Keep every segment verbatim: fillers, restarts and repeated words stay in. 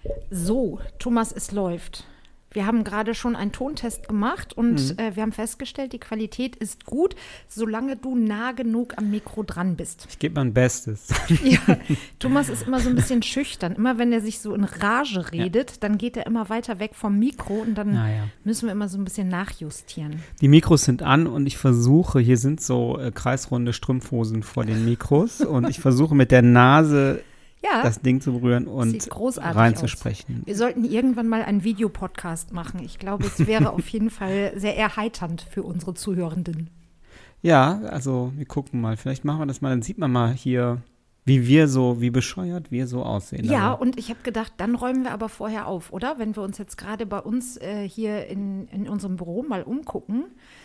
So, Thomas, es läuft. Wir haben gerade schon einen Tontest gemacht und mhm. äh, wir haben festgestellt, die Qualität ist gut, solange du nah genug am Mikro dran bist. Ich gebe mein Bestes. Ja, Thomas ist immer so ein bisschen schüchtern. Immer wenn er sich so in Rage redet, ja. dann geht er immer weiter weg vom Mikro und dann ja. müssen wir immer so ein bisschen nachjustieren. Die Mikros sind an und ich versuche, hier sind so äh, kreisrunde Strumpfhosen vor den Mikros und ich versuche mit der Nase Ja, das Ding zu berühren und reinzusprechen. Aus. Wir sollten irgendwann mal einen Videopodcast machen. Ich glaube, es wäre auf jeden Fall sehr erheiternd für unsere Zuhörenden. Ja, also wir gucken mal. Vielleicht machen wir das mal. Dann sieht man mal hier, wie wir so, wie bescheuert wir so aussehen. Ja, aber. Und ich habe gedacht, dann räumen wir aber vorher auf, oder? Wenn wir uns jetzt gerade bei uns äh, hier in, in unserem Büro mal umgucken.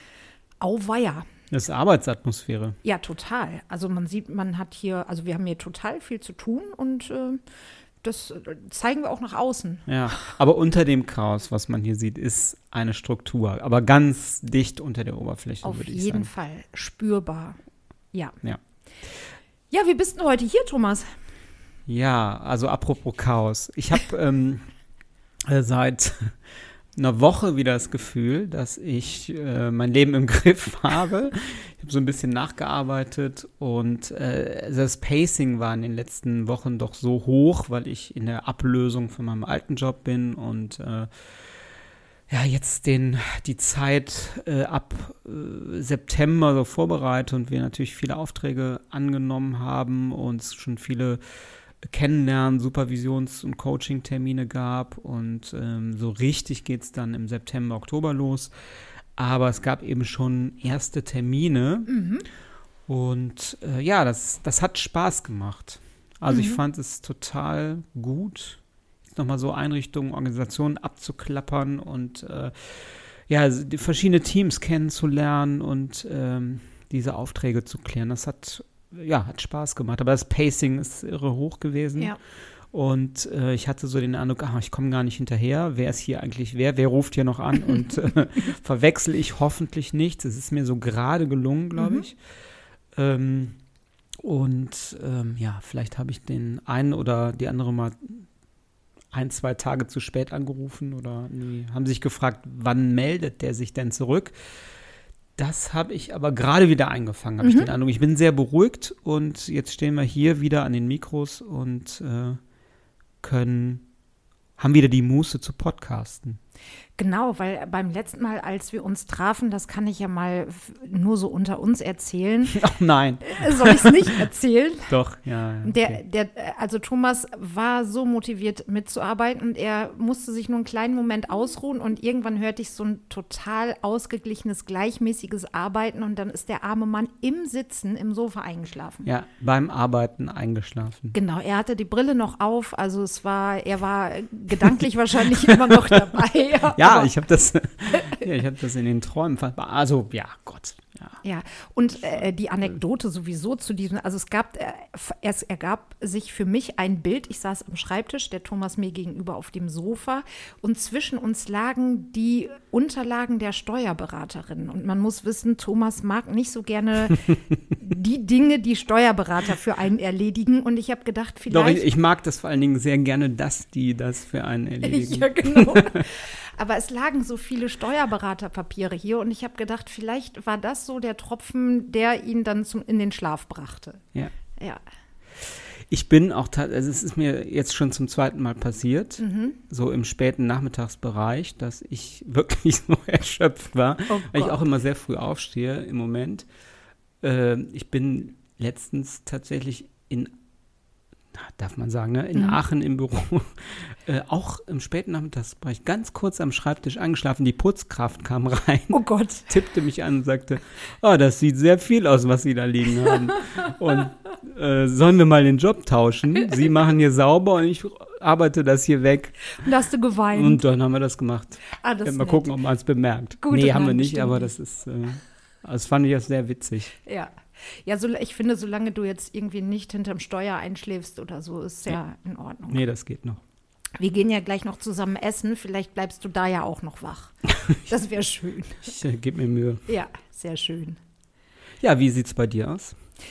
Auweia. Das ist Arbeitsatmosphäre. Ja, total. Also man sieht, man hat hier, also wir haben hier total viel zu tun und äh, das zeigen wir auch nach außen. Ja, aber unter dem Chaos, was man hier sieht, ist eine Struktur, aber ganz dicht unter der Oberfläche, Auf würde ich sagen. Auf jeden Fall, spürbar. Ja. Ja. Ja, wie bist du heute hier, Thomas? Ja, also apropos Chaos. Ich habe ähm, seit einer Woche wieder das Gefühl, dass ich äh, mein Leben im Griff habe. Ich habe so ein bisschen nachgearbeitet und äh, das Pacing war in den letzten Wochen doch so hoch, weil ich in der Ablösung von meinem alten Job bin und äh, ja, jetzt den, die Zeit äh, ab äh, September so vorbereite und wir natürlich viele Aufträge angenommen haben und schon viele Kennenlernen, Supervisions- und Coaching-Termine gab und ähm, so richtig geht es dann im September, Oktober los. Aber es gab eben schon erste Termine mhm. und äh, ja, das, das hat Spaß gemacht. Also mhm. ich fand es total gut, jetzt nochmal so Einrichtungen, Organisationen abzuklappern und äh, ja, die verschiedene Teams kennenzulernen und ähm, diese Aufträge zu klären. Das hat Ja, hat Spaß gemacht, aber das Pacing ist irre hoch gewesen. Ja. Und äh, ich hatte so den Eindruck, ach, ich komme gar nicht hinterher. Wer ist hier eigentlich wer? Wer ruft hier noch an? Und äh, verwechsel ich hoffentlich nichts. Es ist mir so gerade gelungen, glaube ich. Mhm. Ähm, und ähm, ja, vielleicht habe ich den einen oder die andere mal ein, zwei Tage zu spät angerufen oder nee, haben sich gefragt, wann meldet der sich denn zurück? Das habe ich aber gerade wieder eingefangen, habe mhm. ich den Eindruck. Ich bin sehr beruhigt und jetzt stehen wir hier wieder an den Mikros und äh, können, haben wieder die Muße zu podcasten. Genau, weil beim letzten Mal, als wir uns trafen, das kann ich ja mal nur so unter uns erzählen. Oh nein. Soll ich es nicht erzählen? Doch, ja. ja okay. Der, der, also Thomas war so motiviert mitzuarbeiten und er musste sich nur einen kleinen Moment ausruhen und irgendwann hörte ich so ein total ausgeglichenes, gleichmäßiges Arbeiten und dann ist der arme Mann im Sitzen im Sofa eingeschlafen. Ja, beim Arbeiten eingeschlafen. Genau, er hatte die Brille noch auf, also es war, er war gedanklich wahrscheinlich immer noch dabei. Ja, ja ich habe das, ja, ich hab das in den Träumen, also ja, Gott. Ja, ja. Und äh, die Anekdote sowieso zu diesem, also es gab, äh, es ergab sich für mich ein Bild, ich saß am Schreibtisch, der Thomas mir gegenüber auf dem Sofa und zwischen uns lagen die Unterlagen der Steuerberaterin und man muss wissen, Thomas mag nicht so gerne die Dinge, die Steuerberater für einen erledigen und ich habe gedacht, vielleicht… Doch, ich, ich mag das vor allen Dingen sehr gerne, dass die das für einen erledigen. Ja, genau. Aber es lagen so viele Steuerberaterpapiere hier und ich habe gedacht, vielleicht war das so der Tropfen, der ihn dann zum, in den Schlaf brachte. Ja. Ja. Ich bin auch, also es ist mir jetzt schon zum zweiten Mal passiert, mhm. so im späten Nachmittagsbereich, dass ich wirklich so erschöpft war, oh weil ich auch immer sehr früh aufstehe im Moment. Äh, ich bin letztens tatsächlich in darf man sagen, ne? in mhm. Aachen im Büro, äh, auch im späten Nachmittagsbereich, ganz kurz am Schreibtisch eingeschlafen. Die Putzkraft kam rein, oh Gott, tippte mich an und sagte, oh, das sieht sehr viel aus, was Sie da liegen haben. Und äh, sollen wir mal den Job tauschen? Sie machen hier sauber und ich arbeite das hier weg. Und hast du geweint? Und dann haben wir das gemacht. Ah, das ja, mal nett. gucken, ob man es bemerkt. Gut, nee, haben wir nicht, bestimmt. aber das ist, äh, das fand ich ja sehr witzig. Ja. Ja, so, ich finde, solange du jetzt irgendwie nicht hinterm Steuer einschläfst oder so, ist ja, ja in Ordnung. Nee, das geht noch. Wir gehen ja gleich noch zusammen essen. Vielleicht bleibst du da ja auch noch wach. Das wäre schön. Ich äh, gebe mir Mühe. Ja, sehr schön. Ja, wie sieht's bei dir aus?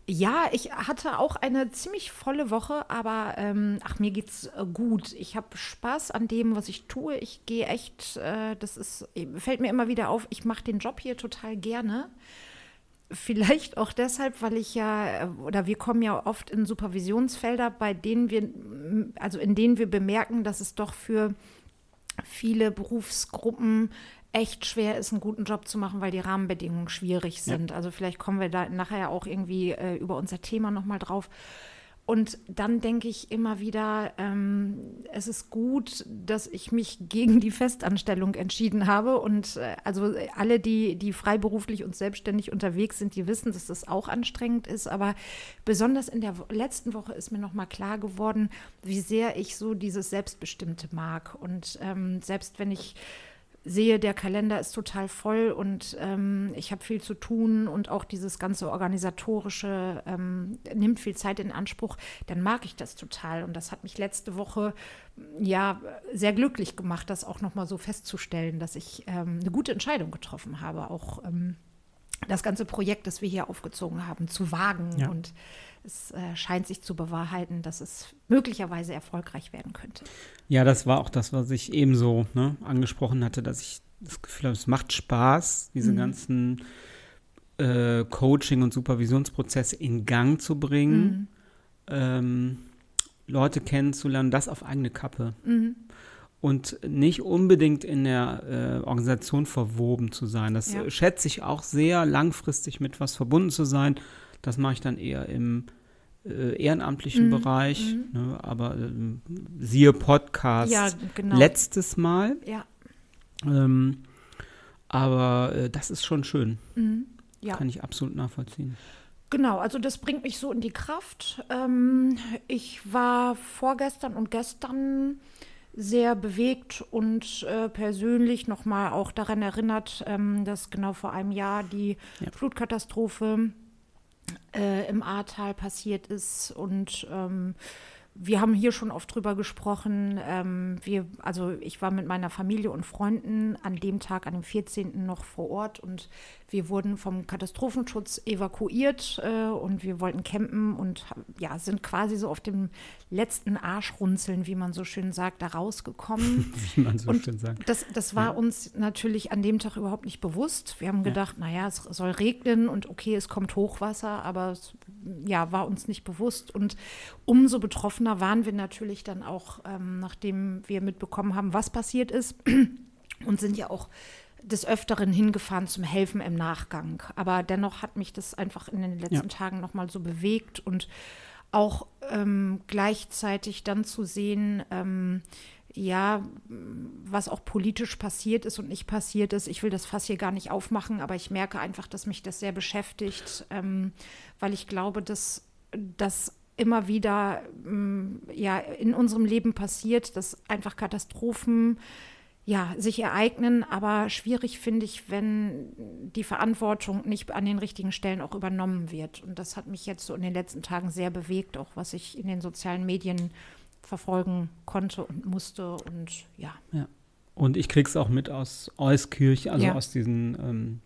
Ja, ich hatte auch eine ziemlich volle Woche, aber ähm, ach, mir geht's äh, gut. Ich habe Spaß an dem, was ich tue. Ich gehe echt, äh, das ist, fällt mir immer wieder auf, ich mache den Job hier total gerne. Vielleicht auch deshalb, weil ich ja, oder wir kommen ja oft in Supervisionsfelder, bei denen wir, also in denen wir bemerken, dass es doch für viele Berufsgruppen echt schwer ist, einen guten Job zu machen, weil die Rahmenbedingungen schwierig sind. Ja. Also vielleicht kommen wir da nachher auch irgendwie äh, über unser Thema nochmal drauf. Und dann denke ich immer wieder, ähm, es ist gut, dass ich mich gegen die Festanstellung entschieden habe. Und äh, also alle, die, die freiberuflich und selbstständig unterwegs sind, die wissen, dass das auch anstrengend ist. Aber besonders in der letzten Woche ist mir nochmal klar geworden, wie sehr ich so dieses Selbstbestimmte mag. Und ähm, selbst wenn ich sehe, der Kalender ist total voll und ähm, ich habe viel zu tun und auch dieses ganze Organisatorische ähm, nimmt viel Zeit in Anspruch, dann mag ich das total. Und das hat mich letzte Woche ja sehr glücklich gemacht, das auch nochmal so festzustellen, dass ich ähm, eine gute Entscheidung getroffen habe, auch ähm, das ganze Projekt, das wir hier aufgezogen haben, zu wagen. Ja. Und es äh, scheint sich zu bewahrheiten, dass es möglicherweise erfolgreich werden könnte. Ja, das war auch das, was ich eben so ne, angesprochen hatte, dass ich das Gefühl habe, es macht Spaß, diese mhm. ganzen äh, Coaching- und Supervisionsprozesse in Gang zu bringen, mhm. ähm, Leute kennenzulernen, das auf eigene Kappe. Mhm. Und nicht unbedingt in der äh, Organisation verwoben zu sein. Das ja. äh, schätze ich auch sehr, langfristig mit was verbunden zu sein. Das mache ich dann eher im äh, ehrenamtlichen mhm. Bereich. Mhm. Ne? Aber äh, siehe Podcast ja, genau. letztes Mal. Ja. Ähm, aber äh, das ist schon schön. Mhm. Ja. Kann ich absolut nachvollziehen. Genau, also das bringt mich so in die Kraft. Ähm, ich war vorgestern und gestern sehr bewegt und äh, persönlich nochmal auch daran erinnert, ähm, dass genau vor einem Jahr die ja. Flutkatastrophe äh, im Ahrtal passiert ist. Und ähm, wir haben hier schon oft drüber gesprochen. Ähm, wir, also ich war mit meiner Familie und Freunden an dem Tag, an dem vierzehnten noch vor Ort und wir wurden vom Katastrophenschutz evakuiert äh, und wir wollten campen und ja, sind quasi so auf dem letzten Arschrunzeln, wie man so schön sagt, da rausgekommen. Wie man so und schön sagt. Das, das war ja. uns natürlich an dem Tag überhaupt nicht bewusst. Wir haben gedacht, ja. naja, es soll regnen und okay, es kommt Hochwasser, aber es ja, war uns nicht bewusst. Und umso betroffener waren wir natürlich dann auch, ähm, nachdem wir mitbekommen haben, was passiert ist und sind ja auch des Öfteren hingefahren zum Helfen im Nachgang. Aber dennoch hat mich das einfach in den letzten ja. Tagen nochmal so bewegt und auch ähm, gleichzeitig dann zu sehen, ähm, ja, was auch politisch passiert ist und nicht passiert ist. Ich will das Fass hier gar nicht aufmachen, aber ich merke einfach, dass mich das sehr beschäftigt, ähm, weil ich glaube, dass das immer wieder ähm, ja, in unserem Leben passiert, dass einfach Katastrophen ja, sich ereignen, aber schwierig finde ich, wenn die Verantwortung nicht an den richtigen Stellen auch übernommen wird. Und das hat mich jetzt so in den letzten Tagen sehr bewegt, auch was ich in den sozialen Medien verfolgen konnte und musste und ja. ja. Und ich krieg's auch mit aus Euskirch, also ja. aus diesen, ähm,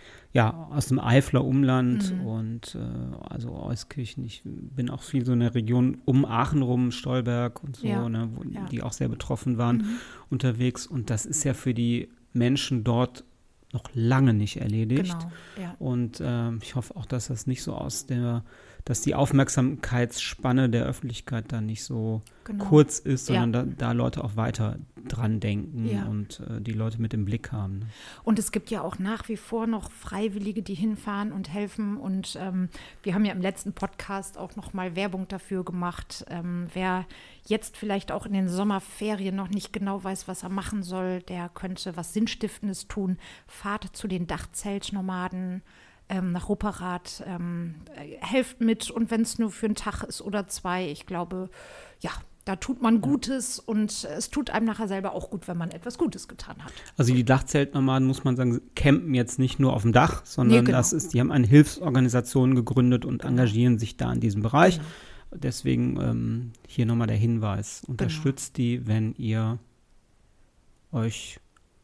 ja, aus dem Eifler Umland mhm. und äh, also Euskirchen. Ich bin auch viel so in der Region um Aachen rum, Stolberg und so, ja. ne, wo, ja. die auch sehr betroffen waren mhm. unterwegs. Und das ist ja für die Menschen dort noch lange nicht erledigt. Genau, ja. Und ähm, ich hoffe auch, dass das nicht so aus der, dass die Aufmerksamkeitsspanne der Öffentlichkeit dann nicht so genau. kurz ist, sondern ja. da, da Leute auch weiter dran denken ja. und äh, die Leute mit im Blick haben. Ne? Und es gibt ja auch nach wie vor noch Freiwillige, die hinfahren und helfen. Und ähm, wir haben ja im letzten Podcast auch noch mal Werbung dafür gemacht. Ähm, wer jetzt vielleicht auch in den Sommerferien noch nicht genau weiß, was er machen soll, der könnte was Sinnstiftendes tun. Fahrt zu den Dachzeltnomaden ähm, nach Rupperath, ähm, helft mit. Und wenn es nur für einen Tag ist oder zwei, ich glaube, ja, da tut man Gutes und es tut einem nachher selber auch gut, wenn man etwas Gutes getan hat. Also die Dachzeltnomaden, muss man sagen, campen jetzt nicht nur auf dem Dach, sondern nee, genau. das ist, die haben eine Hilfsorganisation gegründet und engagieren sich da in diesem Bereich. Genau. Deswegen ähm, hier nochmal der Hinweis. Unterstützt genau. die, wenn ihr euch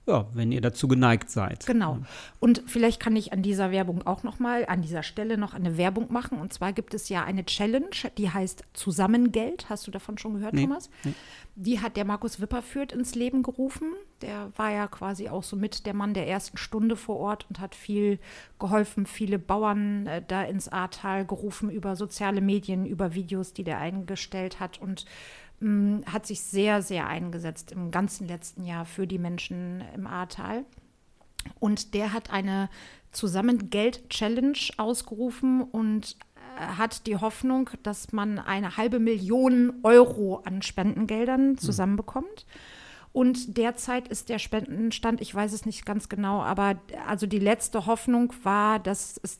ja, wenn ihr dazu geneigt seid. Genau. Und vielleicht kann ich an dieser Werbung auch noch mal, an dieser Stelle noch eine Werbung machen. Und zwar gibt es ja eine Challenge, die heißt Zusammengeld. Hast du davon schon gehört, Nee. Thomas? Nee. Die hat der Markus Wipperfürth ins Leben gerufen. Der war ja quasi auch so mit der Mann der ersten Stunde vor Ort und hat viel geholfen, viele Bauern äh, da ins Ahrtal gerufen über soziale Medien, über Videos, die der eingestellt hat und mh, hat sich sehr, sehr eingesetzt im ganzen letzten Jahr für die Menschen im Ahrtal. Und der hat eine Zusammengeld-Challenge ausgerufen und hat die Hoffnung, dass man eine halbe Million Euro an Spendengeldern zusammenbekommt. Und derzeit ist der Spendenstand, ich weiß es nicht ganz genau, aber also die letzte Hoffnung war, dass es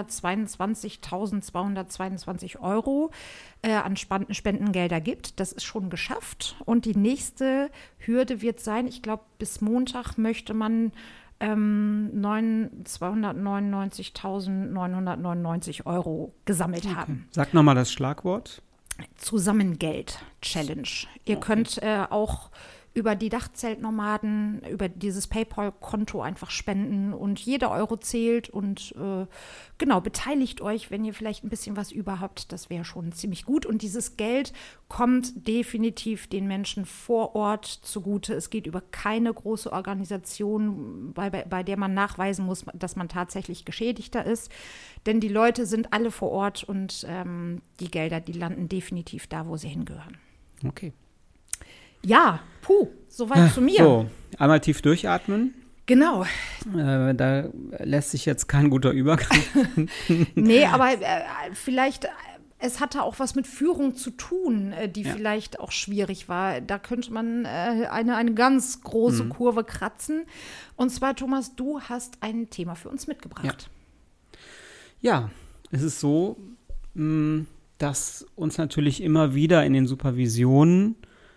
zweihundertzweiundzwanzigtausendzweihundertzweiundzwanzig Euro äh, an Span- Spendengelder gibt. Das ist schon geschafft. Und die nächste Hürde wird sein, ich glaube, bis Montag möchte man ähm, zweihundertneunundneunzigtausendneunhundertneunundneunzig Euro gesammelt haben. Sag nochmal das Schlagwort. Zusammengeld-Challenge. Ihr Okay. könnt äh, auch über die Dachzeltnomaden, über dieses PayPal-Konto einfach spenden und jeder Euro zählt und äh, genau, beteiligt euch, wenn ihr vielleicht ein bisschen was über habt, das wäre schon ziemlich gut und dieses Geld kommt definitiv den Menschen vor Ort zugute. Es geht über keine große Organisation, bei, bei, bei der man nachweisen muss, dass man tatsächlich Geschädigter ist, denn die Leute sind alle vor Ort und ähm, die Gelder, die landen definitiv da, wo sie hingehören. Okay. Ja, puh, soweit zu mir. So, einmal tief durchatmen. Genau. Äh, da lässt sich jetzt kein guter Übergang. Nee, aber äh, vielleicht, äh, es hatte auch was mit Führung zu tun, äh, die Ja. vielleicht auch schwierig war. Da könnte man äh, eine, eine ganz große Mhm. Kurve kratzen. Und zwar, Thomas, du hast ein Thema für uns mitgebracht. Ja, es ist so, mh, dass uns natürlich immer wieder in den Supervisionen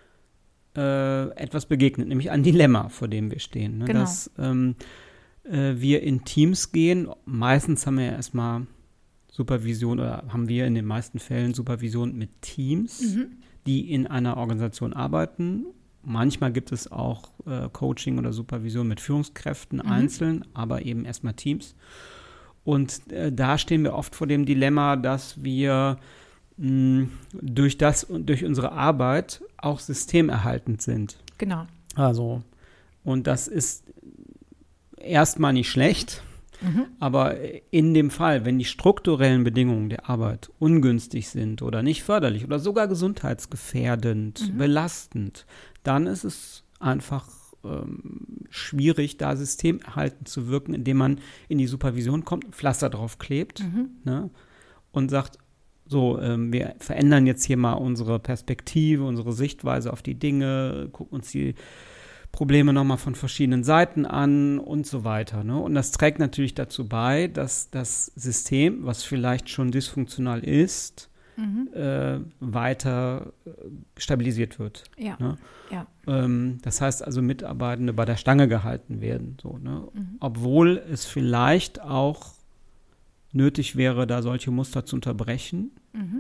äh, etwas begegnet, nämlich ein Dilemma, vor dem wir stehen. Ne? Genau. Dass ähm, äh, wir in Teams gehen. Meistens haben wir ja erstmal Supervision oder haben wir in den meisten Fällen Supervision mit Teams, Mhm. die in einer Organisation arbeiten. Manchmal gibt es auch äh, Coaching oder Supervision mit Führungskräften Mhm. einzeln, aber eben erstmal Teams. Und äh, da stehen wir oft vor dem Dilemma, dass wir mh, durch das und durch unsere Arbeit auch systemerhaltend sind. Genau. Also, und das ist erstmal nicht schlecht, Mhm. aber in dem Fall, wenn die strukturellen Bedingungen der Arbeit ungünstig sind oder nicht förderlich oder sogar gesundheitsgefährdend, Mhm. belastend, dann ist es einfach ähm, schwierig, da systemerhaltend zu wirken, indem man in die Supervision kommt, ein Pflaster drauf klebt, Mhm. ne, und sagt, so, ähm, wir verändern jetzt hier mal unsere Perspektive, unsere Sichtweise auf die Dinge, gucken uns die Probleme nochmal von verschiedenen Seiten an und so weiter. Ne? Und das trägt natürlich dazu bei, dass das System, was vielleicht schon dysfunktional ist, Mhm. äh, weiter äh, stabilisiert wird. Ja. Ne? Ja. Ähm, das heißt also, Mitarbeitende bei der Stange gehalten werden. So, ne? Mhm. Obwohl es vielleicht auch nötig wäre, da solche Muster zu unterbrechen. Mhm.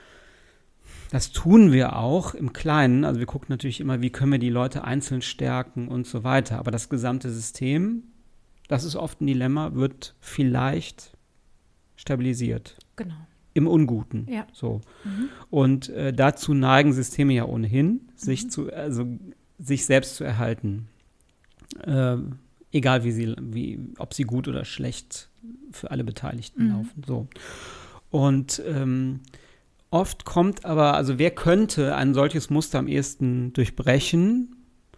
Das tun wir auch im Kleinen. Also wir gucken natürlich immer, wie können wir die Leute einzeln stärken und so weiter. Aber das gesamte System, das ist oft ein Dilemma, wird vielleicht stabilisiert. Genau. Im Unguten. Ja. So. Mhm. Und äh, dazu neigen Systeme ja ohnehin, sich Mhm. zu, also sich selbst zu erhalten. Äh, egal wie sie, wie, ob sie gut oder schlecht für alle Beteiligten Mhm. laufen. So. Und ähm, oft kommt aber, also wer könnte ein solches Muster am ehesten durchbrechen?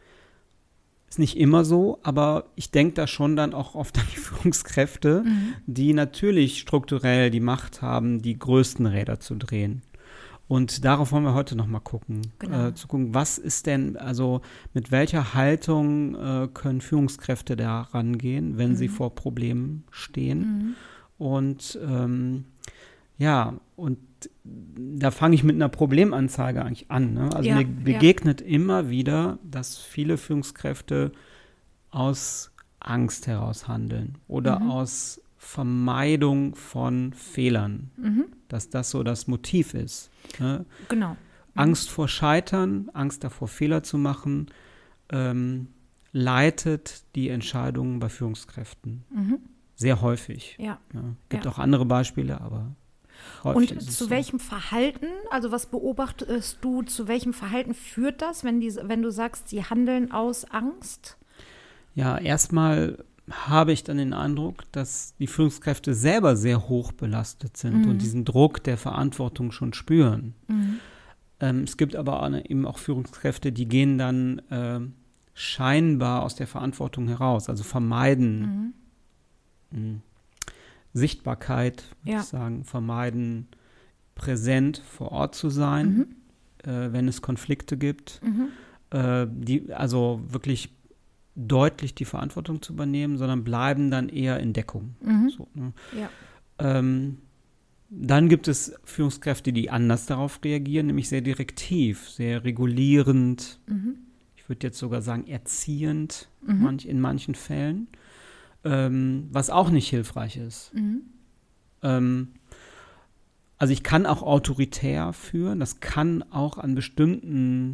Ist nicht immer so, aber ich denke da schon dann auch oft an die Führungskräfte, Mhm. die natürlich strukturell die Macht haben, die größten Räder zu drehen. Und darauf wollen wir heute noch mal gucken. Genau. Äh, zu gucken, was ist denn, also mit welcher Haltung äh, können Führungskräfte da rangehen, wenn Mhm. sie vor Problemen stehen. Mhm. Und ähm, ja, und da fange ich mit einer Problemanzeige eigentlich an. Ne? Also Ja, mir ja. begegnet immer wieder, dass viele Führungskräfte aus Angst heraus handeln oder Mhm. aus Vermeidung von Fehlern, Mhm. dass das so das Motiv ist. Ne? Genau. Angst vor Scheitern, Angst davor, Fehler zu machen, ähm, leitet die Entscheidungen bei Führungskräften. Mhm. Sehr häufig. Ja. Ja, gibt Ja. auch andere Beispiele, aber häufig Und ist es zu so. welchem Verhalten, also was beobachtest du, zu welchem Verhalten führt das, wenn, die, wenn du sagst, sie handeln aus Angst? Ja, erstmal habe ich dann den Eindruck, dass die Führungskräfte selber sehr hoch belastet sind Mhm. und diesen Druck der Verantwortung schon spüren. Mhm. Ähm, es gibt aber auch, eben auch Führungskräfte, die gehen dann äh, scheinbar aus der Verantwortung heraus, also vermeiden Mhm. mh, Sichtbarkeit, würde Ja. ich sagen, vermeiden präsent vor Ort zu sein, Mhm. äh, wenn es Konflikte gibt, Mhm. äh, die also wirklich deutlich die Verantwortung zu übernehmen, sondern bleiben dann eher in Deckung. Mhm. So, ne? Ja. ähm, dann gibt es Führungskräfte, die anders darauf reagieren, nämlich sehr direktiv, sehr regulierend, Mhm. ich würde jetzt sogar sagen erziehend Mhm. manch, in manchen Fällen, ähm, was auch nicht hilfreich ist. Mhm. Ähm, also ich kann auch autoritär führen, das kann auch an bestimmten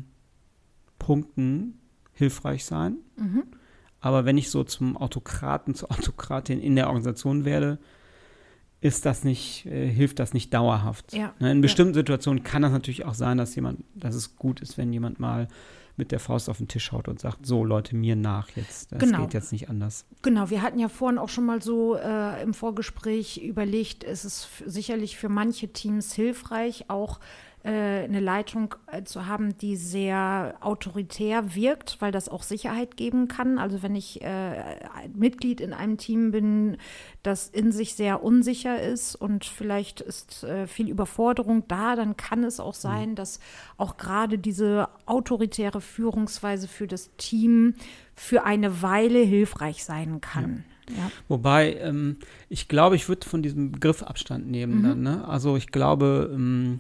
Punkten hilfreich sein. Mhm. Aber wenn ich so zum Autokraten, zur Autokratin in der Organisation werde, ist das nicht, äh, hilft das nicht dauerhaft. Ja. Ne, in Ja. bestimmten Situationen kann das natürlich auch sein, dass jemand, dass es gut ist, wenn jemand mal mit der Faust auf den Tisch haut und sagt, so Leute, mir nach jetzt. Das Genau. geht jetzt nicht anders. Genau, wir hatten ja vorhin auch schon mal so äh, im Vorgespräch überlegt, es ist f- sicherlich für manche Teams hilfreich, auch äh, eine Leitung äh, zu haben, die sehr autoritär wirkt, weil das auch Sicherheit geben kann. Also wenn ich äh, ein Mitglied in einem Team bin, das in sich sehr unsicher ist und vielleicht ist äh, viel Überforderung da, dann kann es auch sein, dass auch gerade diese autoritäre Führungsweise für das Team für eine Weile hilfreich sein kann. Ja. Wobei, ähm, ich glaube, ich würde von diesem Begriff Abstand nehmen Mhm. dann. Ne? Also ich glaube, ähm,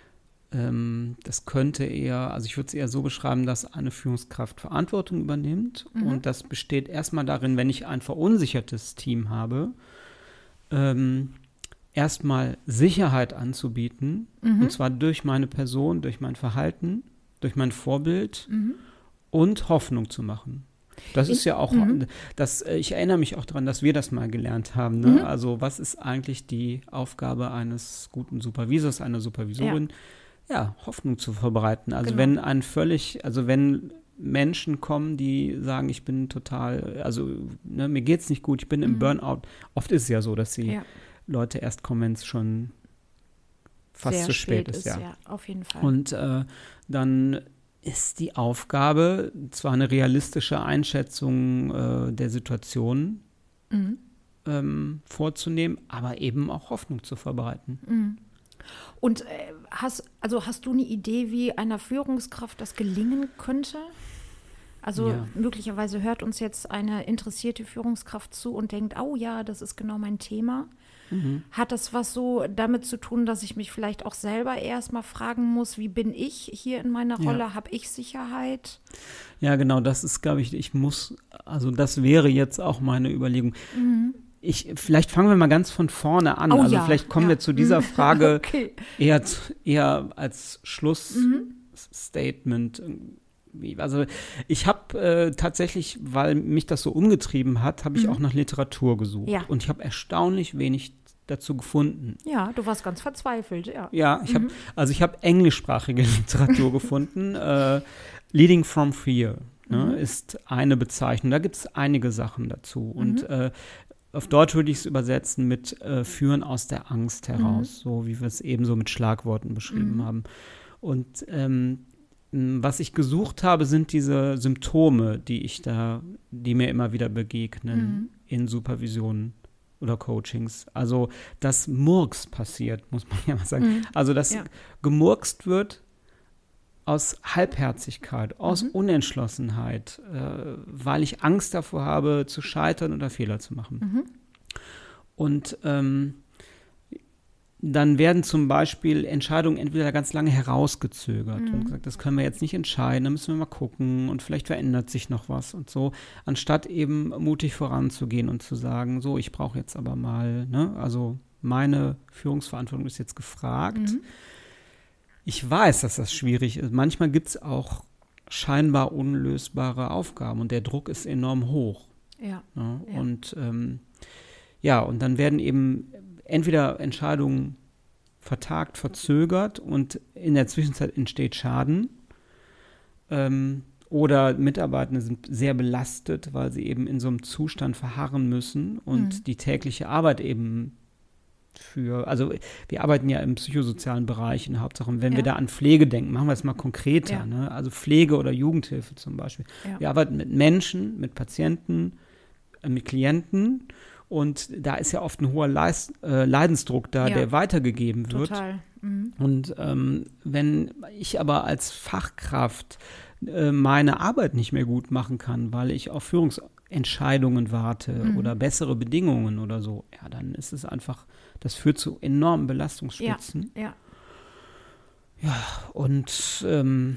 ähm, das könnte eher, also ich würde es eher so beschreiben, dass eine Führungskraft Verantwortung übernimmt. Mhm. Und das besteht erstmal darin, wenn ich ein verunsichertes Team habe, ähm, erstmal Sicherheit anzubieten. Mhm. Und zwar durch meine Person, durch mein Verhalten, durch mein Vorbild Mhm. und Hoffnung zu machen. Das ist ja auch, Mhm. das, äh, ich erinnere mich auch daran, dass wir das mal gelernt haben. Ne? Mhm. Also was ist eigentlich die Aufgabe eines guten Supervisors, einer Supervisorin? Ja, Hoffnung zu verbreiten. Also Genau. wenn ein völlig, also wenn Menschen kommen, die sagen, ich bin total, also ne, mir geht's nicht gut, ich bin im Mhm. Burnout. Oft ist es ja so, dass die Ja. Leute erst kommen, wenn es schon fast Sehr zu spät ist. Ja. ja, auf jeden Fall. Und äh, dann ist die Aufgabe, zwar eine realistische Einschätzung äh, der Situation mhm. ähm, vorzunehmen, aber eben auch Hoffnung zu verbreiten. Mhm. Und äh, hast, also hast du eine Idee, wie einer Führungskraft das gelingen könnte? Also Ja. möglicherweise hört uns jetzt eine interessierte Führungskraft zu und denkt, oh ja, das ist genau mein Thema. Mhm. Hat das was so damit zu tun, dass ich mich vielleicht auch selber erstmal fragen muss, wie bin ich hier in meiner Ja. Rolle? Habe ich Sicherheit? Ja, genau, das ist, glaube ich, ich muss, also das wäre jetzt auch meine Überlegung. Mhm. Ich, vielleicht fangen wir mal ganz von vorne an. Oh also ja, vielleicht kommen ja. wir zu dieser Frage Okay. eher, zu, eher als Mhm. Schlussstatement. irgendwie. Also ich habe äh, tatsächlich, weil mich das so umgetrieben hat, habe ich Mhm. auch nach Literatur gesucht. Ja. Und ich habe erstaunlich wenig dazu gefunden. Ja, du warst ganz verzweifelt, ja. Ja, ich Mhm. habe, also ich habe englischsprachige Literatur gefunden. Äh, Leading from Fear ne, Mhm. ist eine Bezeichnung. Da gibt es einige Sachen dazu. Und Mhm. äh, auf Deutsch würde ich es übersetzen mit äh, Führen aus der Angst heraus, so wie wir es eben so mit Schlagworten beschrieben Mhm. haben. Und ähm, m, was ich gesucht habe, sind diese Symptome, die ich da, die mir immer wieder begegnen Mhm. in Supervisionen oder Coachings. Also, dass Murks passiert, muss man ja mal sagen. Mhm. Also, dass Ja. gemurkst wird aus Halbherzigkeit, aus Mhm. Unentschlossenheit, äh, weil ich Angst davor habe, zu scheitern oder Fehler zu machen. Mhm. Und ähm, dann werden zum Beispiel Entscheidungen entweder ganz lange herausgezögert Mhm. und gesagt, das können wir jetzt nicht entscheiden, da müssen wir mal gucken und vielleicht verändert sich noch was und so, anstatt eben mutig voranzugehen und zu sagen, so, ich brauche jetzt aber mal, ne, also meine Führungsverantwortung ist jetzt gefragt. Mhm. Ich weiß, dass das schwierig ist. Manchmal gibt es auch scheinbar unlösbare Aufgaben und der Druck ist enorm hoch. Ja. Ja, ja. Und ähm, ja, und dann werden eben entweder Entscheidungen vertagt, verzögert und in der Zwischenzeit entsteht Schaden. Ähm, oder Mitarbeitende sind sehr belastet, weil sie eben in so einem Zustand verharren müssen und Mhm. die tägliche Arbeit eben für, also wir arbeiten ja im psychosozialen Bereich in Hauptsache, und wenn Ja. wir da an Pflege denken, machen wir es mal konkreter, Ja. ne? Also Pflege oder Jugendhilfe zum Beispiel. Ja. Wir arbeiten mit Menschen, mit Patienten, äh, mit Klienten und da ist ja oft ein hoher Leis, äh, Leidensdruck da, Ja. der weitergegeben wird. Total. Mhm. Und ähm, wenn ich aber als Fachkraft äh, meine Arbeit nicht mehr gut machen kann, weil ich auf Führungsentscheidungen warte Mhm. oder bessere Bedingungen oder so, ja, dann ist es einfach, das führt zu enormen Belastungsspitzen. Ja. Ja, und ähm,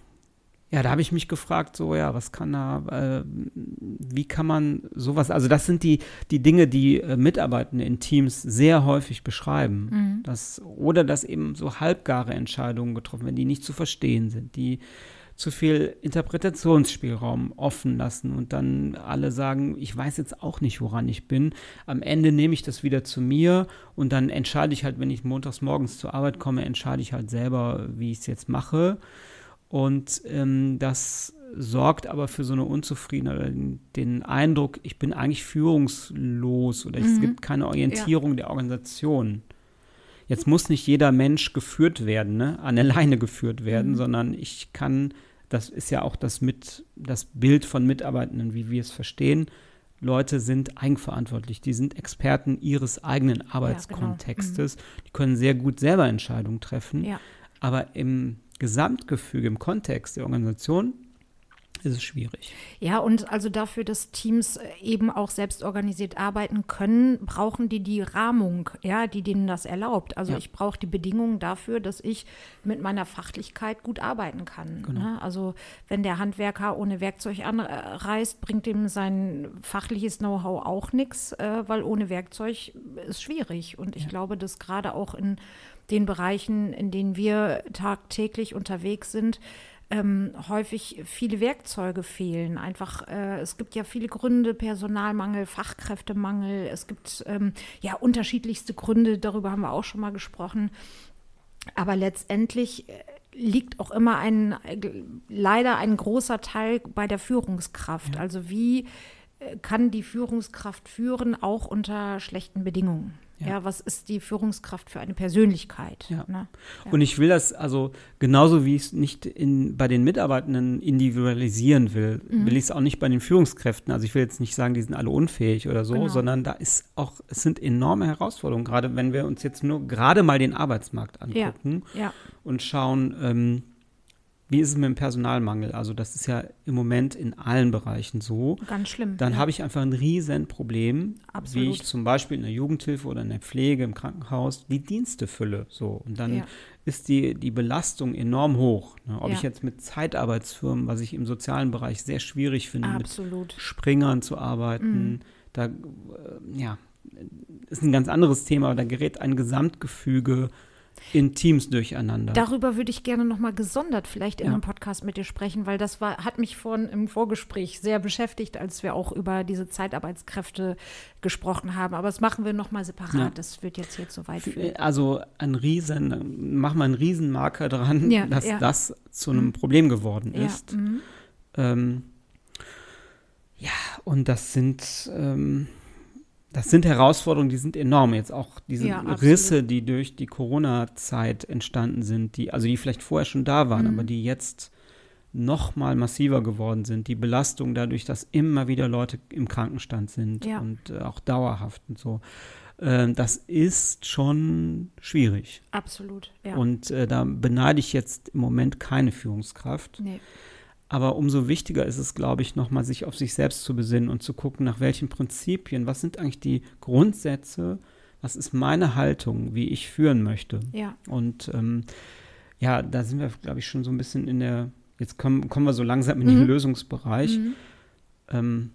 ja, da habe ich mich gefragt, so, ja, was kann da, äh, wie kann man sowas, also das sind die, die Dinge, die äh, Mitarbeitende in Teams sehr häufig beschreiben. Mhm. Das, oder dass eben so halbgare Entscheidungen getroffen werden, die nicht zu verstehen sind, die zu viel Interpretationsspielraum offen lassen und dann alle sagen, ich weiß jetzt auch nicht, woran ich bin. Am Ende nehme ich das wieder zu mir und dann entscheide ich halt, wenn ich montags morgens zur Arbeit komme, entscheide ich halt selber, wie ich es jetzt mache. Und ähm, das sorgt aber für so eine Unzufriedenheit oder den, den Eindruck, ich bin eigentlich führungslos oder es Mhm. gibt keine Orientierung der Organisation. Jetzt muss nicht jeder Mensch geführt werden, ne, an der Leine geführt werden, Mhm. sondern ich kann, das ist ja auch das, mit, das Bild von Mitarbeitenden, wie wir es verstehen. Leute sind eigenverantwortlich, die sind Experten ihres eigenen Arbeitskontextes. Die können sehr gut selber Entscheidungen treffen, Ja. aber im Gesamtgefüge, im Kontext der Organisation ist es schwierig. Ja, und also dafür, dass Teams äh, eben auch selbst organisiert arbeiten können, brauchen die die Rahmung, ja, die denen das erlaubt. Also Ja. ich brauche die Bedingungen dafür, dass ich mit meiner Fachlichkeit gut arbeiten kann. Genau. Ne? Also wenn der Handwerker ohne Werkzeug anreist, bringt ihm sein fachliches Know-how auch nichts, äh, weil ohne Werkzeug ist schwierig. Und ich Ja. glaube, dass gerade auch in den Bereichen, in denen wir tagtäglich unterwegs sind, ähm, häufig viele Werkzeuge fehlen. Einfach, äh, es gibt ja viele Gründe, Personalmangel, Fachkräftemangel, es gibt ähm, ja unterschiedlichste Gründe, darüber haben wir auch schon mal gesprochen. Aber letztendlich äh, liegt auch immer ein, äh, leider ein großer Teil bei der Führungskraft. Ja. Also wie äh, kann die Führungskraft führen, auch unter schlechten Bedingungen? Ja. Ja, was ist die Führungskraft für eine Persönlichkeit? Ja. Ne? Ja. Und ich will das, also genauso wie ich es nicht in, bei den Mitarbeitenden individualisieren will, Mhm. will ich es auch nicht bei den Führungskräften. Also ich will jetzt nicht sagen, die sind alle unfähig oder so, Genau. sondern da ist auch, es sind enorme Herausforderungen, gerade wenn wir uns jetzt nur gerade mal den Arbeitsmarkt angucken Ja. und schauen, ähm, wie ist es mit dem Personalmangel? Also das ist ja im Moment in allen Bereichen so. Ganz schlimm. Dann ja. habe ich einfach ein riesen Problem, Absolut. wie ich zum Beispiel in der Jugendhilfe oder in der Pflege, im Krankenhaus die Dienste fülle. So. Und dann Ja. ist die, die Belastung enorm hoch. Ne? Ob Ja. ich jetzt mit Zeitarbeitsfirmen, was ich im sozialen Bereich sehr schwierig finde, Absolut. mit Springern zu arbeiten, Mhm. da äh, ja, ist ein ganz anderes Thema, aber da gerät ein Gesamtgefüge in Teams durcheinander. Darüber würde ich gerne noch mal gesondert vielleicht in Ja. einem Podcast mit dir sprechen, weil das war, hat mich vorhin im Vorgespräch sehr beschäftigt, als wir auch über diese Zeitarbeitskräfte gesprochen haben. Aber das machen wir noch mal separat. Ja. Das wird jetzt hier zu weit führen. Also ein Riesen, mach mal einen Riesenmarker dran, Ja, dass ja. das zu einem Mhm. Problem geworden Ja, ist. mhm. Ähm, ja, und das sind, ähm, das sind Herausforderungen, die sind enorm. Jetzt auch diese Ja, absolut. Risse, die durch die Corona-Zeit entstanden sind, die, also die vielleicht vorher schon da waren, Mhm. aber die jetzt noch mal massiver geworden sind. Die Belastung dadurch, dass immer wieder Leute im Krankenstand sind Ja. und äh, auch dauerhaft und so. Ähm, das ist schon schwierig. Absolut. Ja. Und äh, da beneide ich jetzt im Moment keine Führungskraft. nee. Aber umso wichtiger ist es, glaube ich, nochmal sich auf sich selbst zu besinnen und zu gucken, nach welchen Prinzipien, was sind eigentlich die Grundsätze, was ist meine Haltung, wie ich führen möchte. Ja. Und ähm, ja, da sind wir, glaube ich, schon so ein bisschen in der, jetzt kommen, kommen wir so langsam in den Mhm. Lösungsbereich. Mhm. Ähm,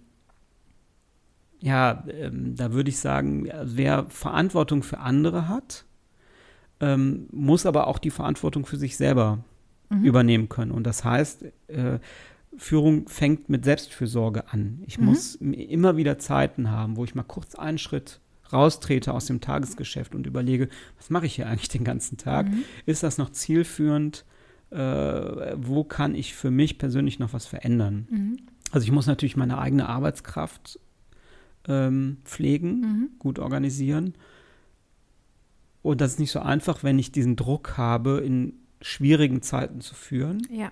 ja, ähm, da würde ich sagen, wer Verantwortung für andere hat, ähm, muss aber auch die Verantwortung für sich selber mhm. übernehmen können. Und das heißt, äh, Führung fängt mit Selbstfürsorge an. Ich mhm. muss immer wieder Zeiten haben, wo ich mal kurz einen Schritt raustrete aus dem Tagesgeschäft und überlege, was mache ich hier eigentlich den ganzen Tag? Mhm. Ist das noch zielführend? Äh, wo kann ich für mich persönlich noch was verändern? Mhm. Also ich muss natürlich meine eigene Arbeitskraft ähm, pflegen, mhm. gut organisieren. Und das ist nicht so einfach, wenn ich diesen Druck habe, in schwierigen Zeiten zu führen. Ja.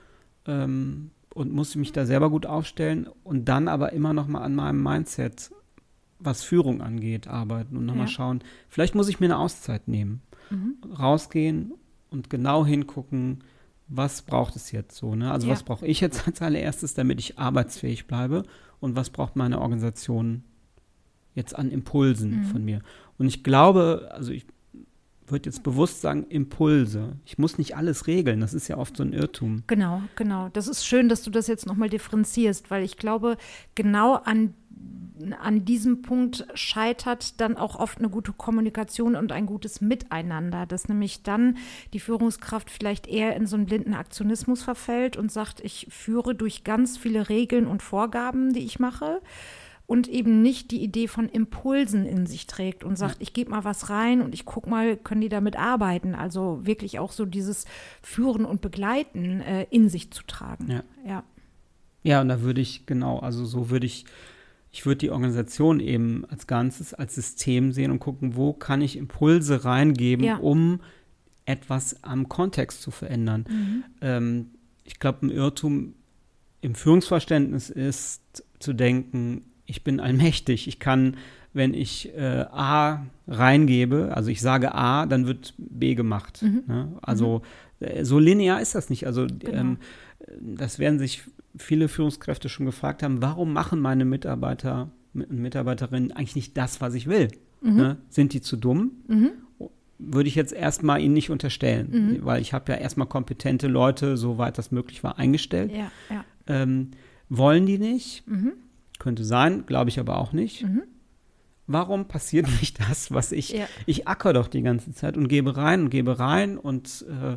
Ähm, und muss mich da selber gut aufstellen und dann aber immer noch mal an meinem Mindset, was Führung angeht, arbeiten und nochmal ja. schauen, vielleicht muss ich mir eine Auszeit nehmen, mhm. rausgehen und genau hingucken, was braucht es jetzt so, ne? Also ja. was brauche ich jetzt als allererstes, damit ich arbeitsfähig bleibe und was braucht meine Organisation jetzt an Impulsen mhm. von mir. Und ich glaube, also ich würde jetzt bewusst sagen, Impulse. Ich muss nicht alles regeln, das ist ja oft so ein Irrtum. Genau, genau. Das ist schön, dass du das jetzt nochmal differenzierst, weil ich glaube, genau an, an diesem Punkt scheitert dann auch oft eine gute Kommunikation und ein gutes Miteinander, dass nämlich dann die Führungskraft vielleicht eher in so einen blinden Aktionismus verfällt und sagt, ich führe durch ganz viele Regeln und Vorgaben, die ich mache, und eben nicht die Idee von Impulsen in sich trägt und sagt, ja. ich gebe mal was rein und ich gucke mal, können die damit arbeiten? Also wirklich auch so dieses Führen und Begleiten äh, in sich zu tragen. Ja. ja. Ja, und da würde ich, genau, also so würde ich, ich würde die Organisation eben als Ganzes, als System sehen und gucken, wo kann ich Impulse reingeben, ja. um etwas am Kontext zu verändern. Mhm. Ähm, ich glaube, ein Irrtum im Führungsverständnis ist zu denken, ich bin allmächtig. Ich kann, wenn ich äh, A reingebe, also ich sage A, dann wird B gemacht. Mhm. Ne? Also mhm. so linear ist das nicht. Also genau. ähm, das werden sich viele Führungskräfte schon gefragt haben, warum machen meine Mitarbeiter und Mitarbeiterinnen eigentlich nicht das, was ich will? Mhm. Ne? Sind die zu dumm? Mhm. Würde ich jetzt erstmal ihnen nicht unterstellen, mhm. weil ich habe ja erstmal kompetente Leute, soweit das möglich war, eingestellt. Ja, ja. Ähm, wollen die nicht? Mhm. Könnte sein, glaube ich aber auch nicht. Mhm. Warum passiert nicht das, was ich, ja. ich acker doch die ganze Zeit und gebe rein und gebe rein und äh,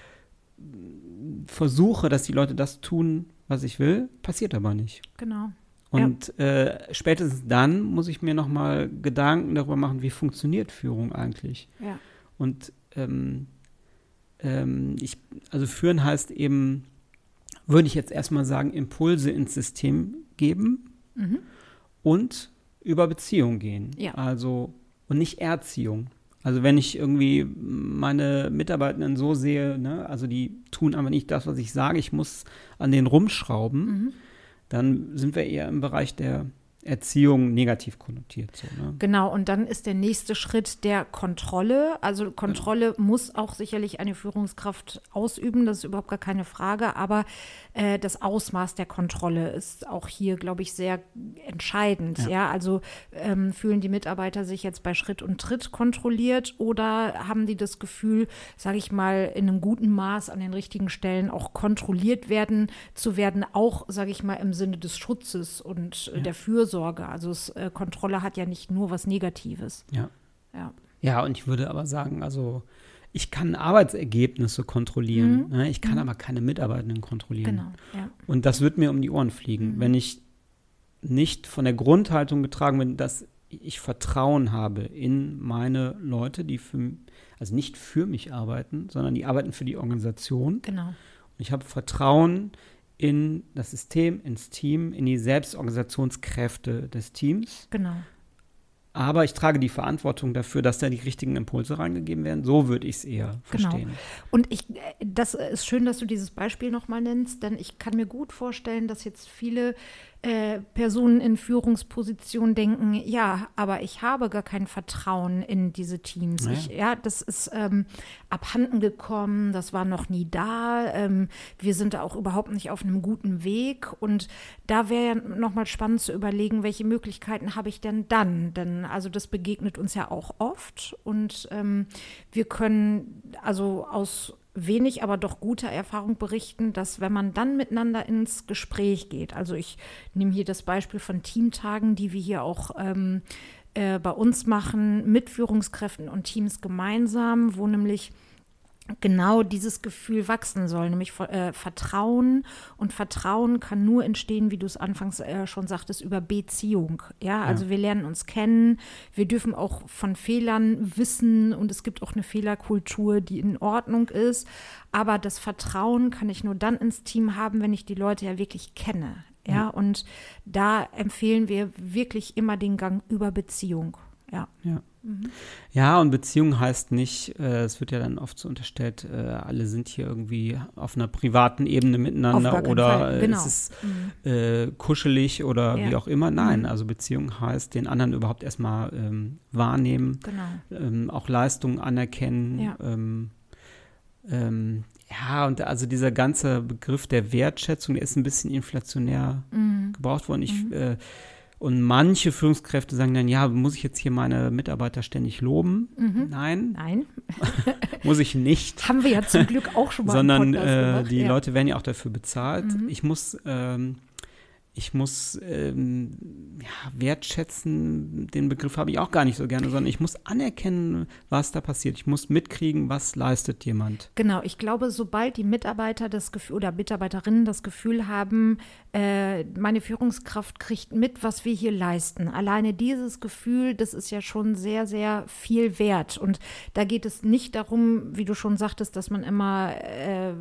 versuche, dass die Leute das tun, was ich will, passiert aber nicht. Genau. Und ja. äh, spätestens dann muss ich mir nochmal Gedanken darüber machen, wie funktioniert Führung eigentlich. Ja. Und ähm, ähm, ich, also führen heißt eben, würde ich jetzt erstmal sagen, Impulse ins System geben, Mhm. und über Beziehung gehen. Ja. Also, und nicht Erziehung. Also wenn ich irgendwie meine Mitarbeitenden so sehe, ne, also die tun aber nicht das, was ich sage, ich muss an denen rumschrauben, mhm. dann sind wir eher im Bereich der Erziehung negativ konnotiert. So, ne? Genau, und dann ist der nächste Schritt der Kontrolle. Also Kontrolle ja. muss auch sicherlich eine Führungskraft ausüben, das ist überhaupt gar keine Frage, aber äh, das Ausmaß der Kontrolle ist auch hier, glaube ich, sehr entscheidend. Ja. Ja? Also ähm, fühlen die Mitarbeiter sich jetzt bei Schritt und Tritt kontrolliert oder haben die das Gefühl, sage ich mal, in einem guten Maß an den richtigen Stellen auch kontrolliert werden zu werden, auch, sage ich mal, im Sinne des Schutzes und ja. der Fürsorge. Sorge. Also es, äh, Kontrolle hat ja nicht nur was Negatives. Ja. Ja. Ja, und ich würde aber sagen, also ich kann Arbeitsergebnisse kontrollieren, mhm. ne? Ich kann mhm. aber keine Mitarbeitenden kontrollieren. Genau, ja. Und das wird mir um die Ohren fliegen, mhm. wenn ich nicht von der Grundhaltung getragen bin, dass ich Vertrauen habe in meine Leute, die für, also nicht für mich arbeiten, sondern die arbeiten für die Organisation. Genau. Und ich habe Vertrauen in das System, ins Team, in die Selbstorganisationskräfte des Teams. Genau. Aber ich trage die Verantwortung dafür, dass da die richtigen Impulse reingegeben werden. So würde ich es eher verstehen. Genau. Und ich, das ist schön, dass du dieses Beispiel nochmal nennst, denn ich kann mir gut vorstellen, dass jetzt viele äh, Personen in Führungspositionen denken, ja, aber ich habe gar kein Vertrauen in diese Teams. Ja, ich, ja das ist ähm, abhanden gekommen, das war noch nie da. Ähm, wir sind da auch überhaupt nicht auf einem guten Weg. Und da wäre ja nochmal spannend zu überlegen, welche Möglichkeiten habe ich denn dann? Denn also das begegnet uns ja auch oft. Und ähm, wir können also aus wenig, aber doch guter Erfahrung berichten, dass wenn man dann miteinander ins Gespräch geht, also ich nehme hier das Beispiel von Teamtagen, die wir hier auch ähm, äh, bei uns machen, mit Führungskräften und Teams gemeinsam, wo nämlich genau dieses Gefühl wachsen soll, nämlich äh, Vertrauen. Und Vertrauen kann nur entstehen, wie du es anfangs äh, schon sagtest, über Beziehung. Ja, also ja. wir lernen uns kennen, wir dürfen auch von Fehlern wissen und es gibt auch eine Fehlerkultur, die in Ordnung ist. Aber das Vertrauen kann ich nur dann ins Team haben, wenn ich die Leute ja wirklich kenne. Ja, ja. Und da empfehlen wir wirklich immer den Gang über Beziehung. Ja. Ja. Mhm. Ja, und Beziehung heißt nicht, äh, es wird ja dann oft so unterstellt, äh, alle sind hier irgendwie auf einer privaten Ebene miteinander oder äh, genau. es ist mhm. äh, kuschelig oder ja. wie auch immer. Nein, mhm. also Beziehung heißt, den anderen überhaupt erstmal ähm, wahrnehmen, genau. ähm, auch Leistungen anerkennen. Ja. Ähm, ähm, ja, und also dieser ganze Begriff der Wertschätzung, der ist ein bisschen inflationär mhm. gebraucht worden. Ich mhm. äh, Und manche Führungskräfte sagen dann, ja, muss ich jetzt hier meine Mitarbeiter ständig loben? Mhm. Nein. Nein. Muss ich nicht. Haben wir ja zum Glück auch schon mal Sondern äh, die ja. Leute werden ja auch dafür bezahlt. Mhm. Ich muss, ähm, ich muss ähm, ja, wertschätzen, den Begriff habe ich auch gar nicht so gerne, sondern ich muss anerkennen, was da passiert. Ich muss mitkriegen, was leistet jemand. Genau, ich glaube, sobald die Mitarbeiter das Gefühl oder Mitarbeiterinnen das Gefühl haben, äh, meine Führungskraft kriegt mit, was wir hier leisten. Alleine dieses Gefühl, das ist ja schon sehr, sehr viel wert. Und da geht es nicht darum, wie du schon sagtest, dass man immer äh,